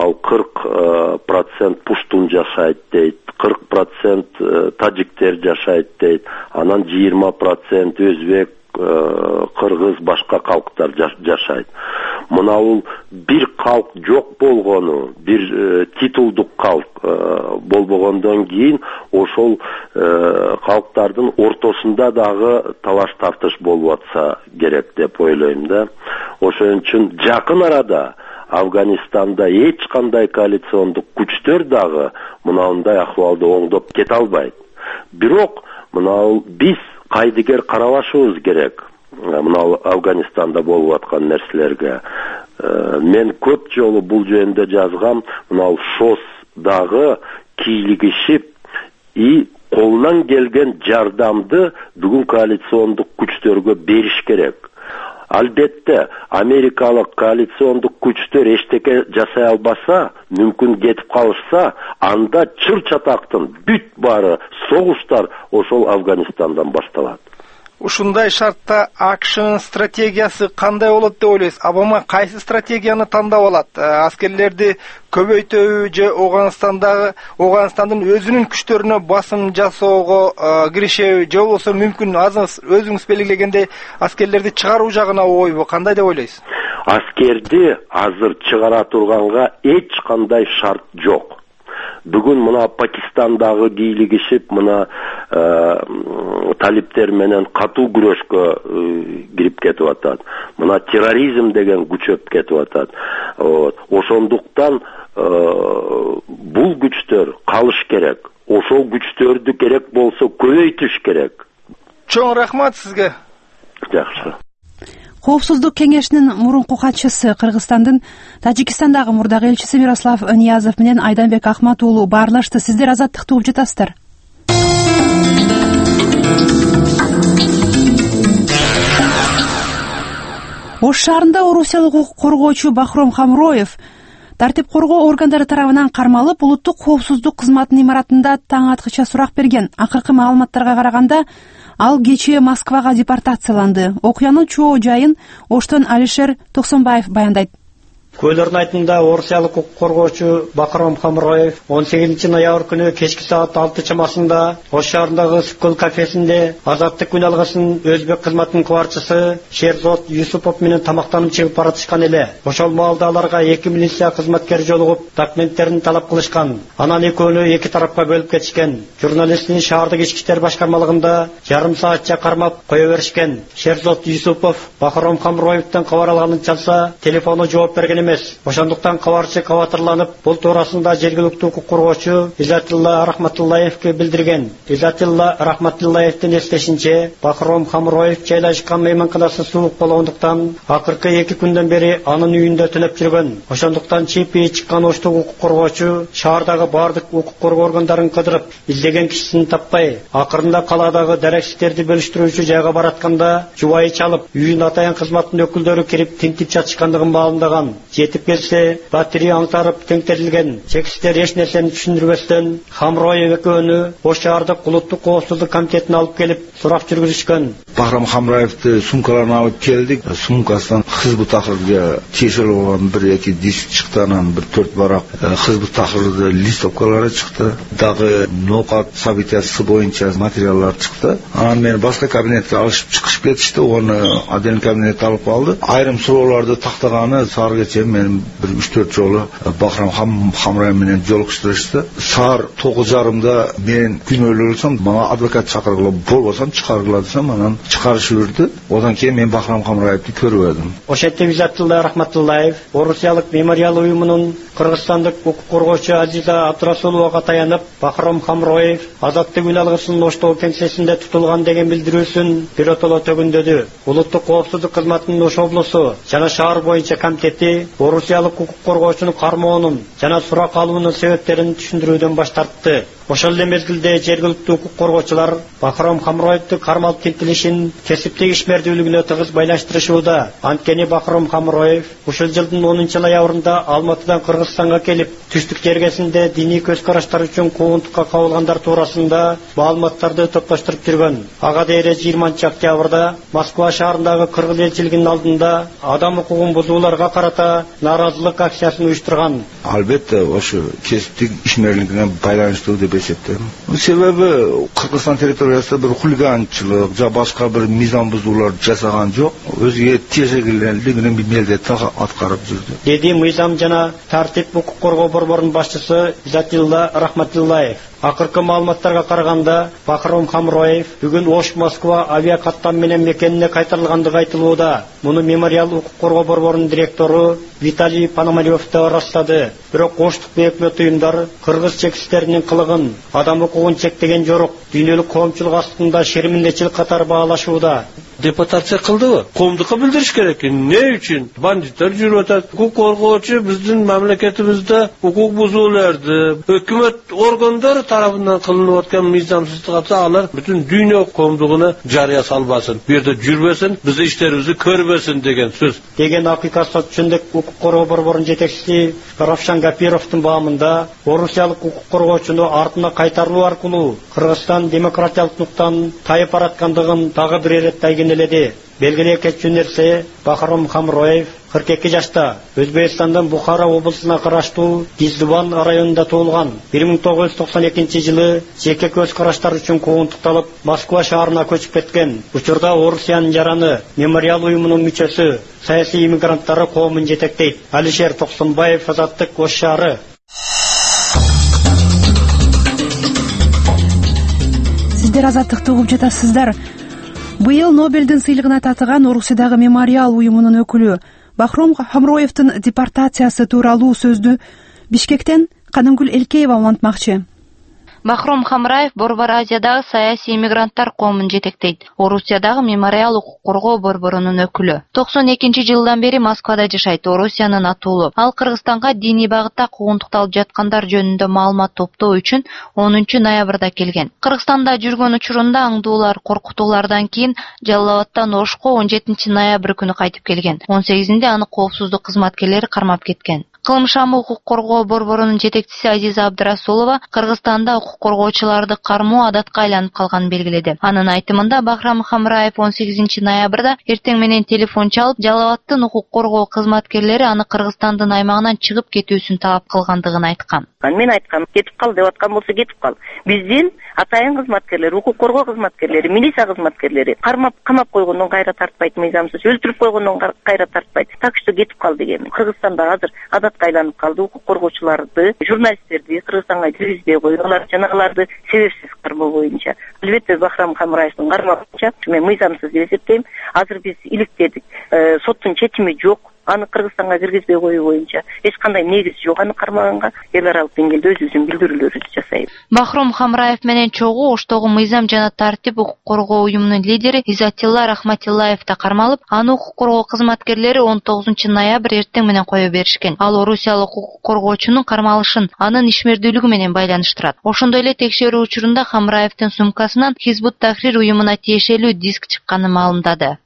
40% пуштун жашайт дейт, 40% тажиктер жашайт дейт, анан 20% өзбек, кыргыз, башка калктар жашайт. Мына бул бир калк жок болгону, бир титулдук калк болбогондон кийин ошол калктардын ортосунда дагы талаш тартыш болуп атса керек деп ойлойм да. Ошон үчүн жакын арада Афганистанда эч кандай коалициондук күчтөр дагы мындай ахуалды оңдоп кете албайт. Бирок биз кайдыгер карабашыбыз керек мына Афганистанда болуп аткан нерселерге. Мен көп жолу бул жөнүндө жазгам, мына ШОС дагы кийлигишип и колунан келген жардамды бүгүн коалициондук күчтөргө бериш керек. Албетте, америкалык коалициондук күчтөр эчтеке жасай албаса, мүмкүн кетип калышса, анда чыр-чатактын бүт баары согуштар ошол Афганистандан башталат. Ушундай шартта АКШнын стратегиясы кандай болот деп ойлойсуз? Обама кайсы стратегияны тандап алат? Аскерлерди көбөйтөбү же Оғанстандын өзүнүн күчтөрүнө басым жасоого киришеби же болбосо мүмкүн өзүңүз белгилегендей аскерлерди чыгаруу жагына ойбу? Кандай деп ойлойсуз? Аскерди азыр чыгара турганга эч кандай шарт жок. Бүгүн мына Пакистандагы кийлигишип мына талиптер менен катуу күрөшкө кирип кетип атат. Мына терроризм деген күчөп кетип атат. Ошондуктан бул күчтөр калыш керек. Ошол күчтөрдү керек болсо көбөйтүш керек. Чоң рахмат сизге. Жакшы. Коопсуздук кеңешинин мурунку катчысы, Кыргызстандын Тажикстандагы мурдагы элчиси Мирослав Ниязов менен Айданбек Ахмат уулу баарлашты. Сиздер азаттыкты угуп жатасыздар. Ош шаарында орусиялык укук коргоочу Бахром Хамроев тартип коргоо органдары тарабынан кармалып, улуттук коопсуздук кызматынын имаратында таң аткыча сурак берген. Акыркы маалыматтарга караганда, ал кечээ Москвага депортацияланды. Окуянын чоо жайын Оштон Алишер Токсонбаев баяндайт. Көлөрдүн айтымында орусиялык укук коргоочу Бахром Хамроев 18 ноябрь күнү кечки саат 6 чамасында Ош шаарындагы Сүккөл кафесинде азаттык күн алгысын өзбек кызматынын кубарчысы Шерзод Юсупов менен тамактанып чыгып баратышкан эле. Ошол маалда аларга 2 милиция кызматкери жолугуп, документтерин талап кылышкан. Анан экөөнү эки тарапка бөлүп кетишкен. Журналисттин шаардык ички иштер башкармалыгында жарым саатча кармап кое беришкен. Шерзод Юсупов Бахром Хамроевден кабар алганын чалса, телефону жооп берген эмес. Ошондуктан кабарчы кабатырланып, бул туурасында жергиликтүү укук коргоочу Изатилла Рахматуллаевке билдирген. Изатилла Рахматуллаевдин эстешинче, Бахром Хамроев жайлашкан мейманканасы суук болгондуктан акыркы 2 күндөн бери анын үйүндө түнөп жүргөн. Ошондуктан чипи чыккан оштук укук коргоочу шаардагы бардык укук коргоо органдарын кыдырып, издеген кишисин таппай, акырында каладагы дарекчилерди бөлүштүрүүчү жайга баратканда жубайы чалып, үйүн атайын кызматтын өкүлдөрү кирип тинтип жатышкандыгын маалымдаган. жетип келсе, батарея аңтарып теңтерилген чекистер эч нерсени түшүндүрбөстөн Хамроев экөөнү Ош шаардык улуттук коопсуздук комитетине алып келип сурак жүргүзүшкөн. Бахрам Хамраевди сумкаларын алып келдик. Сумкасынан Хизбут Тахрирге тиешелүү болгон 1-2 диск чыкты, анан 1-4 барак Хизбут Тахрирде листовкалары чыкты. Дагы ноокат событиясы боюнча материалдар чыкты. Анан мени башка кабинетке алышып чыгышып кетишти. Оны отдельный кабинетке алып калды. Айрым суроолорду тактаганы саар кечээ мен 3-4 жолу Бахрам Хамраев менен жолугуштурушты. Саар 9:30 мен күнөөлүү болсом, мага адвокат чакыргыла болбосом чыгаргыла десем, анан чыгарышып жүрдү. Одан кийин мен Бахрам Хамраевди көрбөдүм. Ошентип Изатилла Рахматуллаев Орусиялык мемориал уюмунун кыргызстандык укук коргоочу Азиза Абдрасуловага таянып, Бахрам Хамраев азаттык үн алгысынын Оштогу кеңсесинде тутулган деген билдирүүсүн биротоло төгүндөдү. Улуттук коопсуздук кызматынын Ош облусу жана шаар боюнча комитети Орусиялык укук коргоочуну кармоонун жана сурак алуунун себептерин түшүндүрүүдөн баш тартты. Ошол эле мезгилде жергиликтүү укук коргоочулар Бахрам Хамраевди кармалып келтиришин кесиптик ишмердүүлүгүнө тыгыз байланыштырышууда. Анткени Бахрам Хамраев ушул жылдын 10-ноябрында Алматыдан Кыргызстанга келип, түштүк жергесинде диний көз караштар үчүн куугунтукка кабылгандар туурасында маалыматтарды топтоштуруп жүргөн. Ага дейре 20-октябрда Москва шаарындагы кыргыз элчилигинин алдында адам укугун бузууларга карата нааразылык акциясын уюштурган. Албетте, ошо кесиптик ишмерликке байланыштуу деп эсептейм. Себеби Кыргызстан территориясында бир хулиганчылык же башка бир мыйзам бузуулар жасаган жок. Өзгө тиешелүүлүгүнүн милдетин аткарып жүрдү. Деди мыйзам жана тартип укук коргоо борборунун башчысы Изатилла Рахматуллаев. Акыркы маалыматтарга караганда, Бахрам Хамраев бүгүн Ош-Москва авиакаттам менен мекенине кайтарылгандыгы айтылууда. Муну мемориал укук коргоо борборунун директору Виталий Пономарев да растады. Бирок Оштук өкмөт уюмдар кыргыз чекистеринин кылыгын, адам укугун чектеген жорук, дүйнөлүк коомчулук астында шериминдечилик катары баалашууда. Депортация кылдыбы? Коомдукка билдириш керек. Не үчүн? Бандиттер жүрүп атат. Укук коргоочу биздин мамлекетибизде укук бузууларды өкмөт органдары тарабынан кылынып аткан мыйзамсыздыкка алар бүтүн дүйнө коомдугуна жарыя салбасын. Бу жерде жүрбөсүн, биздин иштерибизди көрбөсүн деген сөз. Деген акыйкат сотчундук укук коргоо борборунун жетекчиси Равшан Гапировдун баамында Орусиялык укук коргоочуну артына кайтаруу аркылуу Кыргызстан демократиялык нуктан тайып бараткандыгын дагы бир ирет айгинеледи. Белгилүү кетчү нерсе, Бахрам Хамраев 42 жашта Өзбекстандын Бухара облусуна караштуу Гиздубан районунда туулган. 1992 жылы жеке көз караштар үчүн куугунтукталып, Москва шаарына көчүп кеткен. Учурда Орусиянын жараны мемориал уюмунун мүчөсү, саясий иммигранттары коомун жетектейт. Алишер Токсонбаев, Азаттык, Ош шаары. Сиздер Азаттыкты угуп жатасыздар. Быйыл Нобелдин сыйлыгына татыган Орусиядагы мемориал уюмунун өкүлү Бахрам Хамраевдин депортациясы тууралуу сөздү Бишкектен Канымгүл Элкеева улантмакчы. Бахрам Хамраев Борбор Азиядагы саясий иммигранттар коомун жетектейт. Орусиядагы мемориал укук коргоо борборунун өкүлү. 92-жылдан бери Москвада жашайт. Орусиянын атуулу. Ал Кыргызстанга диний багытта куугунтукталып жаткандар жөнүндө маалымат топтоо үчүн 10-ноябрда келген. Кыргызстанда жүргөн учурунда аңдуулар, коркутуулардан кийин Жалал Абадтан Ошко 17-ноябрь күнү кайтып келген. 18-инде аны коопсуздук кызматкерлери кармап кеткен. Кылмышамы укук коргоо борборунун жетекчиси Азиза Абдрасулова Кыргызстанда укук коргоочуларды кармоо адатка айланып калганын белгиледи. Анын айтымында Бахрам Хамраев 18-ноябрда эртең менен телефон чалып, Жалал Абадтын укук коргоо кызматкерлери аны Кыргызстандын аймагынан чыгып кетүүсүн талап кылгандыгын айткан. Мен айткам, кетип кал деп аткан болсо кетип кал. Биздин атайын кызматкерлер, укук коргоо кызматкерлери, милиция кызматкерлери камап койгондон кайра тартпайт, мыйзамсыз өлтүрүп койгондон кайра тартпайт. Так что кетип кал деген. Кыргызстанда азыр адатка айланып калды. Укук коргоочуларды, журналисттерди Кыргызстанга киргизбей койгондар, жанагыларды себепсиз кармоо боюнча. Албетте Бахрам Хамраевдин кармоо боюнча мен мыйзамсыз деп эсептейм. Азыр биз иликтедик. Соттун чечими жок. Аны Кыргызстанга киргизбей коюу боюнча эч кандай негиз жок аны кармаганга. Эл аралык деңгээлде өзүбүздүн билдирүүлөрүбүздү жасайбыз. Бахрам Хамраев менен чогуу Оштогу мыйзам жана тартип укук коргоо уюмунун лидери Изатилла Рахматуллаев да кармалып, аны укук коргоо кызматкерлери 19-ноябрь эртең менен кое беришкен. Ал Орусиялык укук коргоочунун кармалышын анын ишмердүүлүгү менен байланыштырат. Ошондой эле текшерүү учурунда Хамраевдин сумкасынан Хизбут Тахрир уюмуна тиешелүү диск чыкканын маалымдады.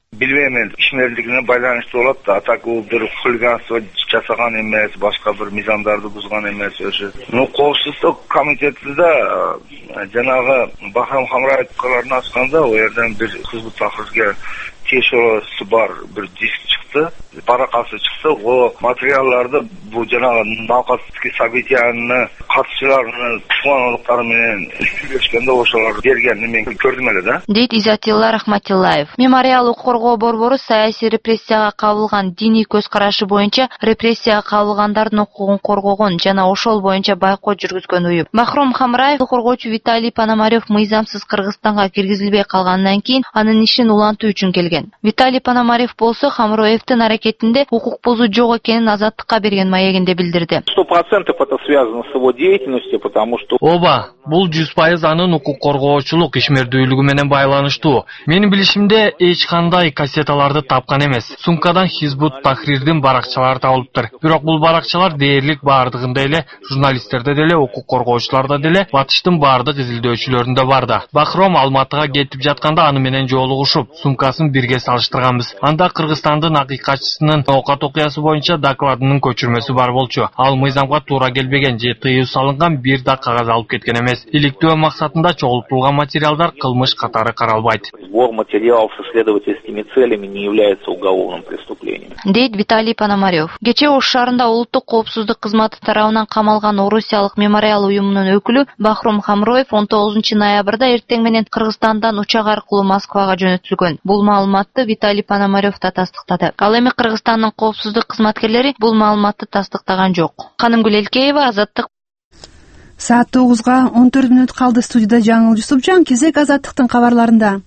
Билбейм, ишмерлигине байланыштуу болот да. Атак бул бир хулиганство жасаган эмес, башка бир мыйзамдарды бузган эмес өзү. Коопсуздук комитетинде жанагы Бахрам Хамраевдин ачканда, о жерден бир Хизбут Тахрирге тиешелүүсү бар бир диск чыкты, баракасы чыкты. О материалдарды бул жанагы навкаттык событияны катчыларынын тугандыктары менен сүйлөшкөндө ошолор бергенин мен көрдүм эле да. Дейт Изатилла Рахматиллаев. Мемориал коргоо борбору саясий репрессияга кабылган диний көз карашы боюнча репрессияга кабылгандардын укугун коргогон жана ошол боюнча байкоо жүргүзгөн уюм. Бахром Хамраев коргоочу Виталий Пономарев мыйзамсыз Кыргызстанга киргизилбей калгандан кийин анын ишин улантуу үчүн келген. Виталий Пономарев болсо Хамроевдин аракетинде укук бузуу жок экенин Азаттыкка берген маегинде билдирди. 100% это связано с его деятельностью, потому что Оба, бул 100% анын укук коргоочулук ишмердүүлүгү менен байланыштуу. Менин билишимде эч кандай кассеталарды тапкан эмес. Сумкадан Хизбут Тахрирдин баракчалары табылыптыр. Бирок бул баракчалар дээрлик баардыгында эле журналисттерде деле, укук коргоочуларда деле, батыштын баардык изилдөөчүлөрүндө бар да. Бахром Алматыга кетип жатканда аны менен жолугушуп, сумкасын бирге салыштырганбыз. Анда Кыргызстандын акыйкатчысынын оокат окуясы боюнча докладынын көчүрмөсү бар болчу. Ал мыйзамга туура келбеген же тыюу салынган бир да кагаз алып кеткен эмес. Иликтөө максатында чогултулган материалдар кылмыш катары каралбайт. Сбор материалов с исследовательскими целями не является уголовным преступлением. Дейт Виталий Пономарев. Кечээ Ош шаарында улуттук коопсуздук кызматы тарабынан камалган Орусиялык мемориал уюмунун өкүлү Бахром Хамроев 19 ноябрда эртең менен Кыргызстандан учак аркылуу Москвага жөнөтүлгөн. Бул маалыматты Виталий Пономарев да тастыктады. Ал эми Кыргызстандын коопсуздук кызматкерлери бул маалыматты тастыктаган жок. Канымгүл Элкеева, Азаттык. Саат 9-га 14 мүнөт калды. Студияда Жаңыл Жусупжан, кезек Азаттыктын кабарларында.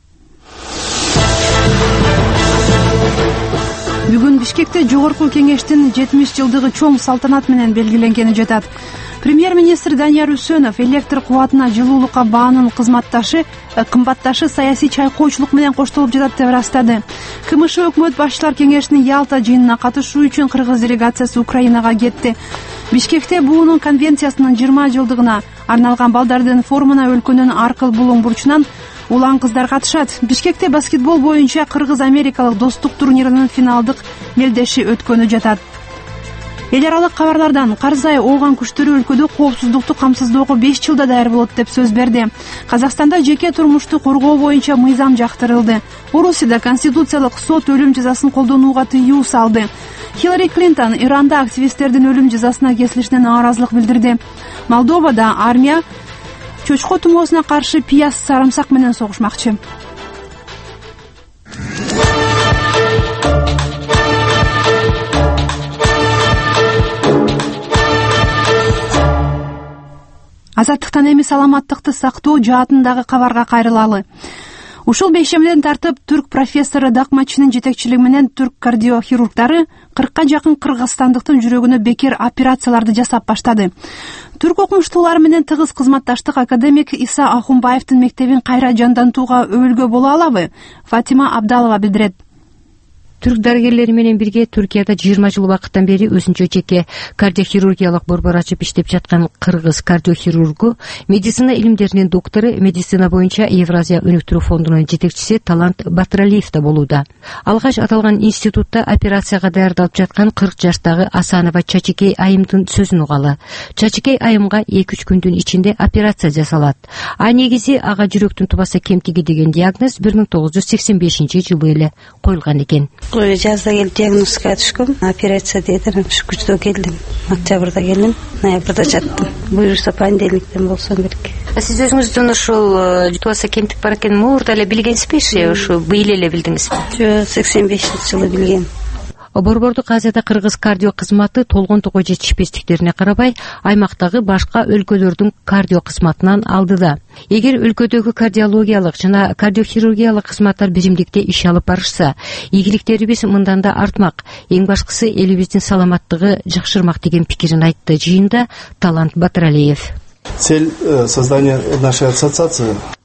Бүгүн Бишкекте Жогорку Кеңештин 70 жылдыгы чоң салтанат менен белгиленгени жатат. Премьер-министр Данияр Үсөнов электр кубатына жылуулукка баанын кымбатташы саясий чайкоочулук менен коштолуп жатат деп ырастады. КМШ өкмөт башчылар кеңешинин Ялта жыйынына катышуу үчүн кыргыз делегациясы Украинага кетти. Бишкекте буунун конвенциясынын 20 жылдыгына арналган балдардын форумуна өлкөнүн ар кыл булуң бурчунан улан кыздар катышат. Бишкекте баскетбол боюнча кыргыз-америкалык достук турниринин финалдык мелдеши өткөнү жатат. Эл аралык кабарлардан Карзай ооган күчтөрү өлкөдө коопсуздукту камсыздоого 5 жылда даяр болот деп сөз берди. Казакстанда жеке турмушту коргоо боюнча мыйзам жактырылды. Орусияда конституциялык сот өлүм жазасын колдонууга тыюу салды. Хиллари Клинтон Иранда активисттердин өлүм жазасына кесилишине нааразылык билдирди. Молдовада армия чочко тумоосуна каршы пияз сарымсак менен согушмакчы. Азаттыктан эми саламаттыкты сактоо жаатындагы кабарга кайрылалы. Ушул бейшемден тартып түрк профессору Дакмачынын жетекчилиги менен түрк кардиохирургдары 40ка жакын кыргызстандыктын жүрөгүнө бекер операцияларды жасап баштады. Түрк окумуштуулары менен тыгыз кызматташтык академик Иса Ахунбаевдин мектебин кайра жандантууга өбөлгө боло алабы? Фатима Абдалова билдирет. Түрк дарыгерлери менен бирге Түркияда 20 жыл убакыттан бери өзүнчө жеке кардиохирургиялык борбор ачып иштеп жаткан кыргыз кардиохирургу, медицина илимдеринин доктору, медицина боюнча Евразия өнүктүрүү фондунун жетекчиси Талант Батыралиев да болууда. Алгач аталган институтта операцияга даярдалып жаткан 40 жаштагы Асанова Чачикей айымдын сөзүн угалы. Чачикей айымга 2-3 күндүн ичинде операция жасалат. А негизи ага жүрөктүн тубаса кемтиги деген диагноз 1985-жылы эле коюлган экен. Жазда келип диагностикага түшкөм. Операция дедим. Күчтө келдим. Октябрда келдим. Ноябрда жаттым. Буюрса понедельниктен болсом керек. Сиз өзүңүздүн ушул тубаса кемтик бар экенин мурда эле билгенсизби же ушу быйыл эле билдиңизби? Жок, 85-жылы билгем. Борбордук Азияда кыргыз кардио кызматы толгонтугу жетишпестиктерине карабай, аймактагы башка өлкөлөрдүн кардио кызматынан алдыда. Эгер өлкөдөгү кардиологиялык жана кардиохирургиялык кызматтар биримдикте иш алып барышса, ийгиликтерибиз мындан да артмак. Эң башкысы элибиздин саламаттыгы жакшырмак деген пикирин айтты жыйында Талант Батыралиев. Цель создания нашей ассоциации.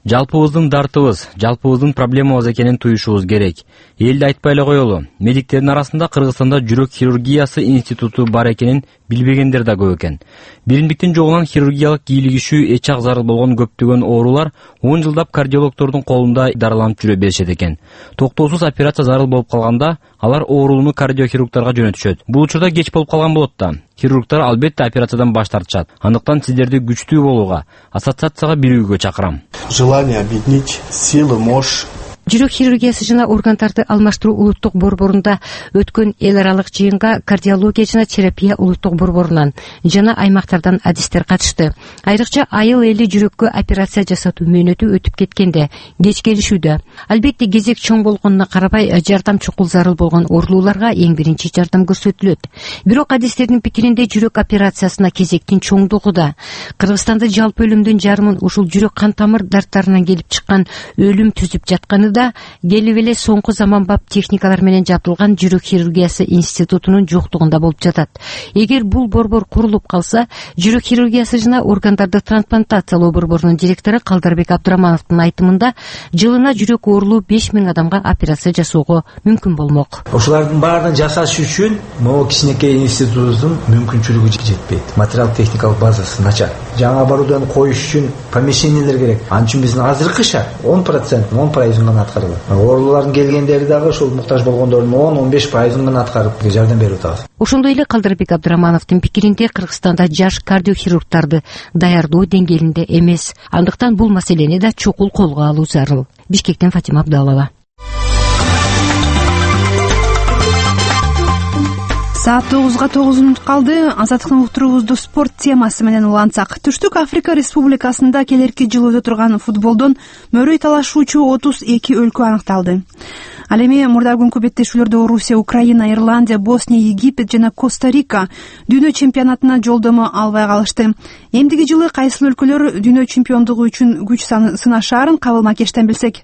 Жалпыбыздын дартыбыз, жалпыбыздын проблемабыз экенин туюшубуз керек. Элди айтпай эле коелу. Медиктердин арасында Кыргызстанда жүрөк хирургиясы институту бар экенин билбегендер да көп экен. Биримдиктин жогунан хирургиялык кийлигишүү эч ак зарыл болгон көптөгөн оорулар 10 жылдап кардиологдордун колунда дарыланып жүрө беришет экен. Токтоосуз операция зарыл болуп калганда, алар оорулууну кардиохирургдарга жөнөтүшөт. Бул учурда кеч болуп калган болот да. Хирургдар албетте операциядан баш тартышат. Андыктан сиздерди күчтүү болууга, ассоциацияга биригүүгө чакырам. Желание объединить силы, мощь. Жүрөк хирургиясы жана органдарды алмаштыруу улуттук борборунда өткөн эл аралык жыйынга кардиология жана терапия улуттук борборунан жана аймактардан адистер катышты. Айрыкча айыл эли жүрөккө операция жасатуу мөөнөтү өтүп кеткенде кеч келишүүдө. Албетте кезек чоң болгонуна карабай жардам чукул зарыл болгон оорулууларга эң биринчи жардам көрсөтүлөт. Бирок адистердин пикиринде жүрөк операциясына кезектин чоңдугу да. Кыргызстанда жалпы өлүмдүн жарымын ушул жүрөк кан тамыр дарттарынан келип чыккан өлүм түзүп жатканы келип эле соңку заманбап техникалар менен жабдылган жүрөк хирургиясы институтунун жоктугунда болуп жатат. Эгер бул борбор курулуп калса, жүрөк хирургиясы жана органдарды трансплантациялоо борборунун директору Калдарбек Абдырамановдун айтымында жылына жүрөк оорулуу 5000 адамга операция жасоого мүмкүн болмок. Ошолардын баарын жасаш үчүн могу кичинекей институттун мүмкүнчүлүгү жетпейт. Материал техникалык базасы начар. Жаңы оборудование коюш үчүн помещениялер керек. Ал үчүн биздин азыркы шарт 10% гана аткарылат. Оорулуулардын келгендери дагы ошол муктаж болгондордун 10-15% гана аткарып жардам берип атабыз. Ошондой эле Калдарбек Абдырамановдун пикиринде Кыргызстанда жаш кардиохирургдарды даярдоо деңгээлинде эмес. Андыктан бул маселени да чукул колго алуу зарыл. Бишкектен Фатима Абдалова. Саат 9-га 9 мүнөт калды. Азаттыктын уктуруубузду спорт темасы менен улантсак. Түштүк Африка Республикасында келерки жылы өтө турган футболдон мөрөй талашуучу 32 өлкө аныкталды. Ал эми мурда күнкү беттешүүлөрдө Орусия, Украина, Ирландия, Босния, Египет жана Коста-Рика дүйнө чемпионатына жолдомо албай калышты. Эмдиги жылы кайсыл өлкөлөр дүйнө чемпиондугу үчүн күч сынашаарын Кабыл Макештен билсек.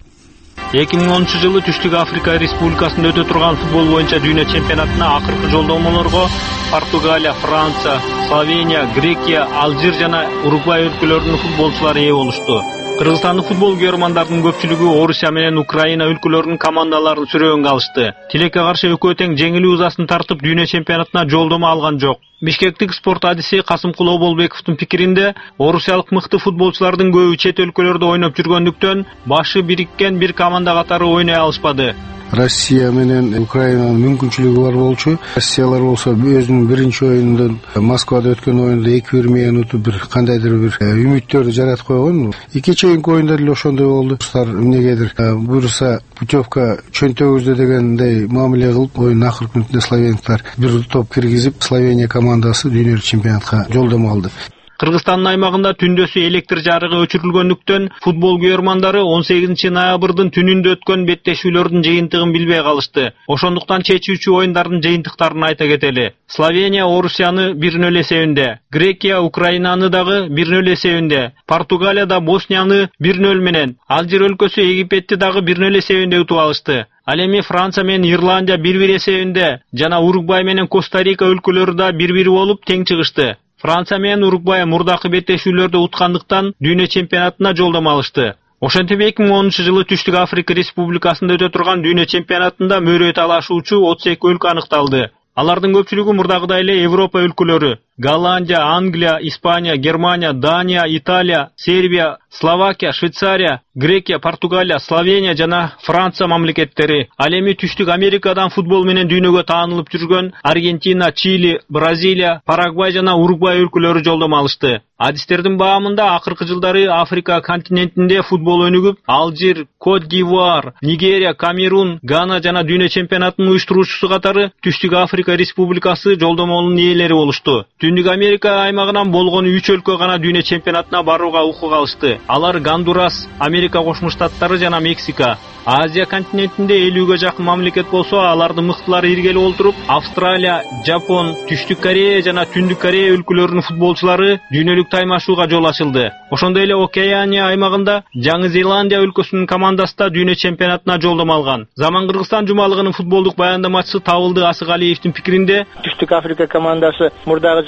2010 жылы Түштүк Африка Республикасында өтө турган футбол боюнча дүйнө чемпионатына акыркы жолдомолорго Португалия, Франция, Словения, Грекия, Алжир жана Уругвай өлкөлөрүнүн футболчулары ээ болушту. Кыргызстандын футбол көрөрмандардын көпчүлүгү Орусия менен Украина өлкөлөрүнүн командаларын сүрөөнгө алышты. Тилекке каршы экөө тең жеңилүү узасын тартып дүйнө чемпионатына жолдомо алган жок. Бишкектик спорт адиси Касымкул Оболбековдун пикиринде, орусиялык мыкты футболчулардын көбү чет өлкөлөрдө ойноп жүргөндүктөн башы бириккен бир команда катары ойной алышпады. Россия менен Украинанын мүмкүнчүлүгү бар болчу. Россиялар болсо өзүнүн биринчи оюнунан Москвада өткөн оюнда 2-1 менен утуп бир кандайдыр бир үмүттөрдү жаратып койгон. Эки чейинки оюнда деле ошондой болду. Эмнегедир буюрса путевка чөнтөгүздө дегендей мамиле кылып, оюндун акыркы мүнөтүндө словендиктер бир топ киргизип, Словения командасы дүйнө чемпионатка жолдомо алды. Кыргызстандын аймагында түндөсү электр жарыгы өчүрүлгөндүктөн футбол көрөрмандары 18 ноябрдын түнүндө өткөн беттешүүлөрдүн жыйынтыгын билбей калышты. Ошондуктан чечүүчү оюндардын жыйынтыктарын айта кетели. Словения Орусияны 1-0 эсебинде, Грекия Украинаны дагы 1-0 эсебинде, Португалия да Боснияны 1-0 менен, Алжир өлкөсү Египетти дагы 1-0 эсебинде утуп алышты. Ал эми Франция менен Ирландия 1-1 эсебинде жана Уругвай менен Коста-Рика өлкөлөрү да 1-1 болуп тең чыгышты. Франция менен Уругвай мурдакы беттешүүлөрдө уткандыктан дүйнө чемпионатына жолдомо алышты. Ошентип 2010 жылы Түштүк Африка Республикасында өтө турган дүйнө чемпионатында мөрөй талашуучу 32 өлкө аныкталды. Алардын көпчүлүгү мурдагыдай эле Европа өлкөлөрү: Голландия, Англия, Испания, Германия, Дания, Италия, Сербия, Словакия, Швейцария, Грекия, Португалия, Словения жана Франция мамлекеттери. Ал эми Түштүк Америкадан футбол менен дүйнөгө таанылып жүргөн Аргентина, Чили, Бразилия, Парагвай жана Уругвай өлкөлөрү жолдомо алышты. Адистердин баамында акыркы жылдары Африка континентинде футбол өнүгүп, Алжир, Кот-д'Ивуар, Нигерия, Камерун, Гана жана дүйнө чемпионатынын уюштуруучусу катары Түштүк Африка Республикасы жолдомонун ээлери болушту. Түндүк Америка аймагынан болгону 3 өлкө гана дүйнө чемпионатына барууга укук алышты. Алар Гондурас, Америка Кошмо Штаттары жана Мексика. Азия континентинде 50-ге жакын мамлекет болсо, алардын мыктылары иргели олтуруп, Австралия, Жапон, Түштүк Корея жана Түндүк Корея өлкөлөрүнүн футболчулары дүйнөлүк таймашууга жол ачылды. Ошондой эле Океания аймагында Жаңы Зеландия өлкөсүнүн командасы да дүйнө чемпионатына жолдомо алган. Заман Кыргызстан жумалыгынын футболдук баяндамачысы Табылды Асыгалиевдин пикиринде, Түштүк Африка командасы мурдагы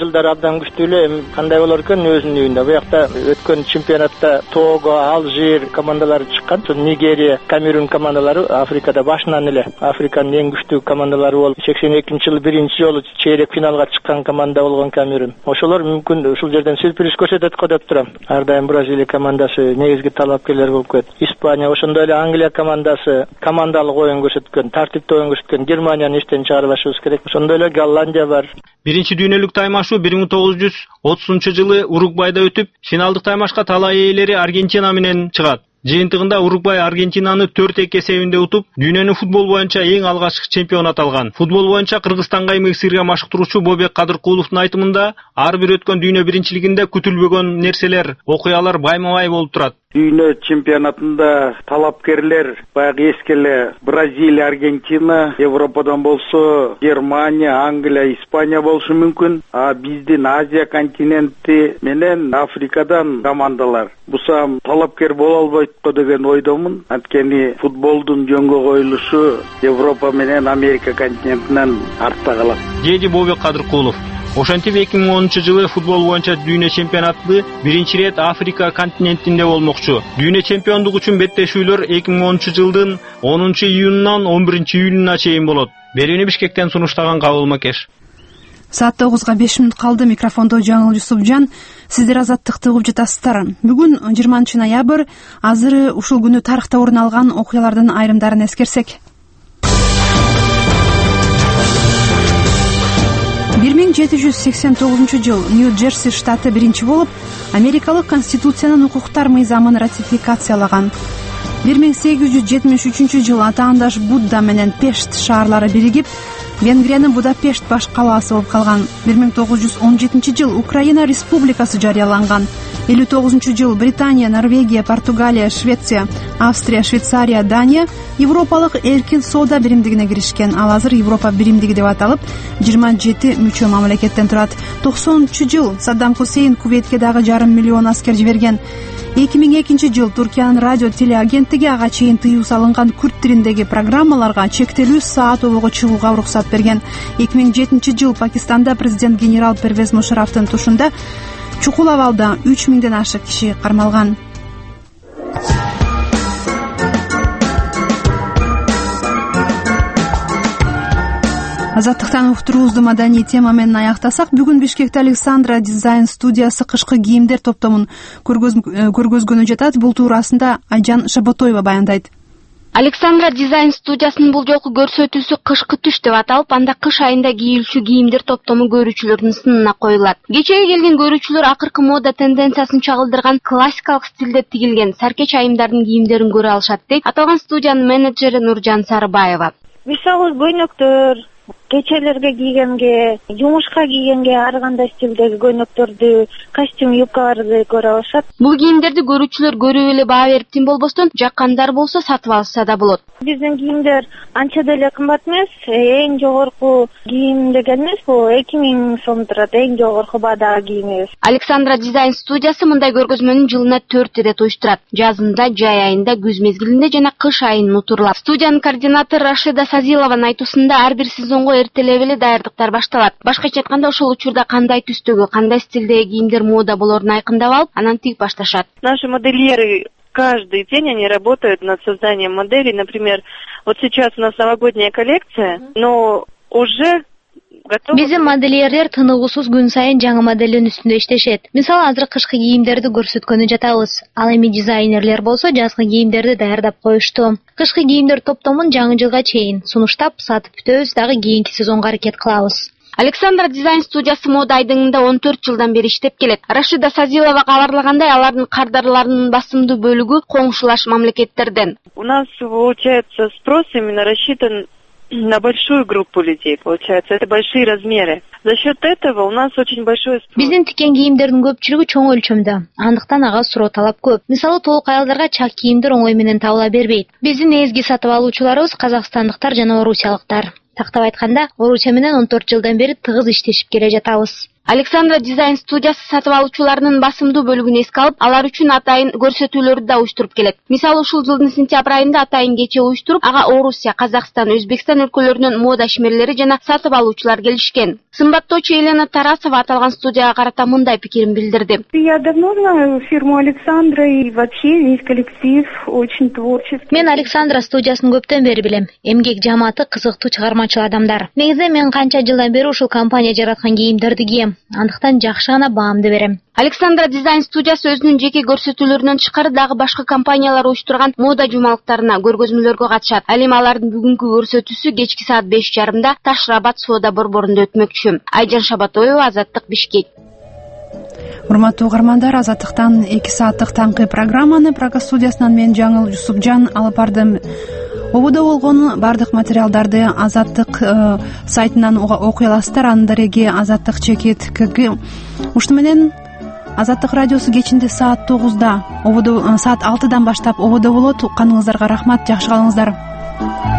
жылдары абдан күчтүү эле. Эми кандай болор экен өзүнүн үйүндө? Буякта өткөн чемпионатта Того, Алжир командалары чыккан. Нигерия, Камерун командалары Африкада башынан эле Африканын эң күчтүү командалары болуп, 82-жылы биринчи жолу чейрек финалга чыккан команда болгон Камерун. Ошолор мүмкүн ушул жерден сюрприз көрсөтөт го деп турам. Ар дайым Бразилия командасы негизги талапкерлер болуп келет. Испания, ошондой эле Англия командасы командалык оюн көрсөткөн, тартиптүү оюн көрсөткөн. Германияны эчтен чыгарбашыбыз керек. Ошондой эле Голландия бар. Биринчи дүйнөлүк таймашуу 1930-жылы Уругвайда өтүп, финалдык таймашка талай ээлери Аргентина менен чыгат. Жыйынтыгында Уругвай Аргентинаны 4-2 эсебинде утуп, дүйнөнүн футбол боюнча эң алгачкы чемпионат алган. Футбол боюнча Кыргызстанга Мисирге машыктыруучу Бобек Кадыркуловдун айтымында, ар бир өткөн дүйнө биринчилигинде күтүлбөгөн нерселер, окуялар байма-бай болуп турат. Дүйнө чемпионатында талапкерлер баягы эскеле Бразилия, Аргентина, Европадан болсо Германия, Англия, Испания болушу мүмкүн. А биздин Азия континенти менен Африкадан командалар. Бусам талапкер боло албайт го деген ойдомун. Анткени футболдун жөнгө коюлушу Европа менен Америка континентинен артта калат. Деди Бобек Кадыркулов. Ошентип 2010-жылы футбол боюнча дүйнө чемпионаты биринчи рет Африка континентинде болмокчу. Дүйнө чемпиондук үчүн беттешүүлөр 2010-жылдын 10-июнунан 11-июнуна чейин болот. Берүүнү Бишкектен сунуштаган Кабыл Макеш. Саат 9-га 5 мүнөт калды. Микрофондо Жаңыл Жусупжан. Сиздер азаттыкты угуп жатасыздар. Бүгүн 20-ноябрь. Азыр ушул күнү тарыхта орун алган окуялардын айрымдарын эскерсек. 1789-жыл Нью-Джерси штаты биринчи болуп, Америкалык Конституциянын укуктар мыйзамын ратификациялаган. 1873-жыл атаандаш Будда менен Пешт шаарлары биригип, Венгриянын Будапешт баш калаасы болуп калган. 1917-жыл Украина республикасы жарыяланган. 59-жыл Британия, Норвегия, Португалия, Швеция, Австрия, Швейцария, Дания Европалык эркин соода биримдигине киришкен. Ал азыр Европа биримдиги деп аталып, 27 мүчө мамлекеттен турат. 90-жыл Саддам Хусейн Кувейтке дагы 500 000 аскер жиберген. 2002-жыл Туркиянын радио телеагенттиги ага чейин тыюу салынган күрд тилиндеги программаларга чектелүү саат обого чыгууга уруксат берген. 2007-жыл Пакистанда президент генерал Первез Мушарафтын тушунда чукул абалда 3000ден ашык киши кармалган. Азаттыктан уктуруубузду маданий тема менен аяктасак, бүгүн Бишкекте Александра дизайн студиясы кышкы кийимдер топтомун көргөзгөнү жатат. Бул туурасында Айжан Шаботоева баяндайт. Александра дизайн студиясынын бул жолку көрсөтүүсү кышкы түш деп аталып, анда кыш айында кийилчү кийимдер топтому көрүүчүлөрдүн сынына коюлат. Кечеге келген көрүүчүлөр акыркы мода тенденциясын чагылдырган классикалык стилде тигилген саркеч айымдардын кийимдерин көрө алышат дейт аталган студиянын менеджери Нуржан Сарыбаева. Мисалы көйнөктөр, кечелерге кийгенге, жумушка кийгенге ар кандай стилдеги көйнөктөрдү, костюм, юбкаларды көрө алышат. Бул кийимдерди көрүүчүлөр көрүп эле баа берип тим болбостон, жаккандар болсо сатып алса да болот. Биздин кийимдер анча деле кымбат эмес, эң жогорку кийим деген эмес, бул 2000 сом турат, эң жогорку баадагы кийимибиз. Александра дизайн студиясы мындай көргөзмөнү жылына 4 ирет уюштурат. Жазында, жай айында, күз мезгилинде жана кыш айын утурлап. Студиянын координатору Рашида Сазилованын айтуусунда ар бир сезонго эртелеп эле даярдыктар башталат. Башкача айтканда, ошол учурда кандай түстөгү, кандай стилдеги кийимдер мода болорун айкындап алып, анан тигип башташат. Наши модельеры каждый день они работают над созданием моделей. Например, вот сейчас у нас новогодняя коллекция, но уже Биздин модельерлер тыныгуусуз күн сайын жаңы моделдин үстүндө иштешет. Мисалы, азыр кышкы кийимдерди көрсөткөнү жатабыз. Ал эми дизайнерлер болсо жазгы кийимдерди даярдап коюшту. Кышкы кийимдер топтомун жаңы жылга чейин сунуштап, сатып бүтөбүз, дагы кийинки сезонго аракет кылабыз. Александра дизайн студиясы мода айдыңында 14 жылдан бери иштеп келет. Рашида Сазилова кабарлагандай, алардын кардарларынын басымдуу бөлүгү коңшулаш мамлекеттерден. У нас, получается, спрос именно рассчитан на большую группу людей, получается, это большие размеры. За счет этого у нас очень большой спрос. Биздин тикен кийимдердин көпчүлүгү чоң өлчөмдө. Андыктан ага суроо талап көп. Мисалы, толук аялдарга чак кийимдер оңой менен табыла бербейт. Биздин эзги сатып алуучуларыбыз казакстандыктар жана орусиялыктар. Тактап айтканда, Орусия менен 14 жылдан бери тыгыз иштешип келе жатабыз. Александра дизайн студиясы сатып алуучуларынын басымдуу бөлүгүн эске алып, алар үчүн атайын көрсөтүүлөрдү да уюштуруп келет. Мисалы, ушул жылдын сентябрь айында атайын кече уюштуруп, ага Орусия, Казакстан, Өзбекстан өлкөлөрүнүн мода ишмерлери жана сатып алуучулар келишкен. Сымбаттоочу Елена Тарасова аталган студияга карата мындай пикирин билдирди. Я давно знаю фирму Александра и вообще весь коллектив очень творческий. Мен Александра студиясын көптөн бери билем. Эмгек жамааты кызыктуу чыгармачыл адамдар. Негизи мен канча жылдан бери ушул компания жараткан кийимдерди кийем. Андыктан жакшы гана баамды берем. Александра дизайн студиясы өзүнүн жеке көрсөтүүлөрүнөн тышкары дагы башка компаниялар уюштурган мода жумалыктарына, көргөзмөлөргө катышат. Ал эми алардын бүгүнкү көрсөтүүсү кечки саат 5:30 Таш-Рабат соода борборунда өтмөкчү. Айжан Шабатоева, Азаттык, Бишкек. Урматтуу угармандар, Азаттыктан 2 сааттык таңкы программаны Прага студиясынан мен Жаңыл Жусупжан алып бардым. Ободо болгон бардык материалдарды Азаттык сайтынан окуй аласыздар. Анын дареги Азаттык чекит КГ. Ушуну менен Азаттык радиосу кечинде саат 9-да, саат 6-дан баштап ободо болот. Укканыңыздарга рахмат, жакшы калыңыздар.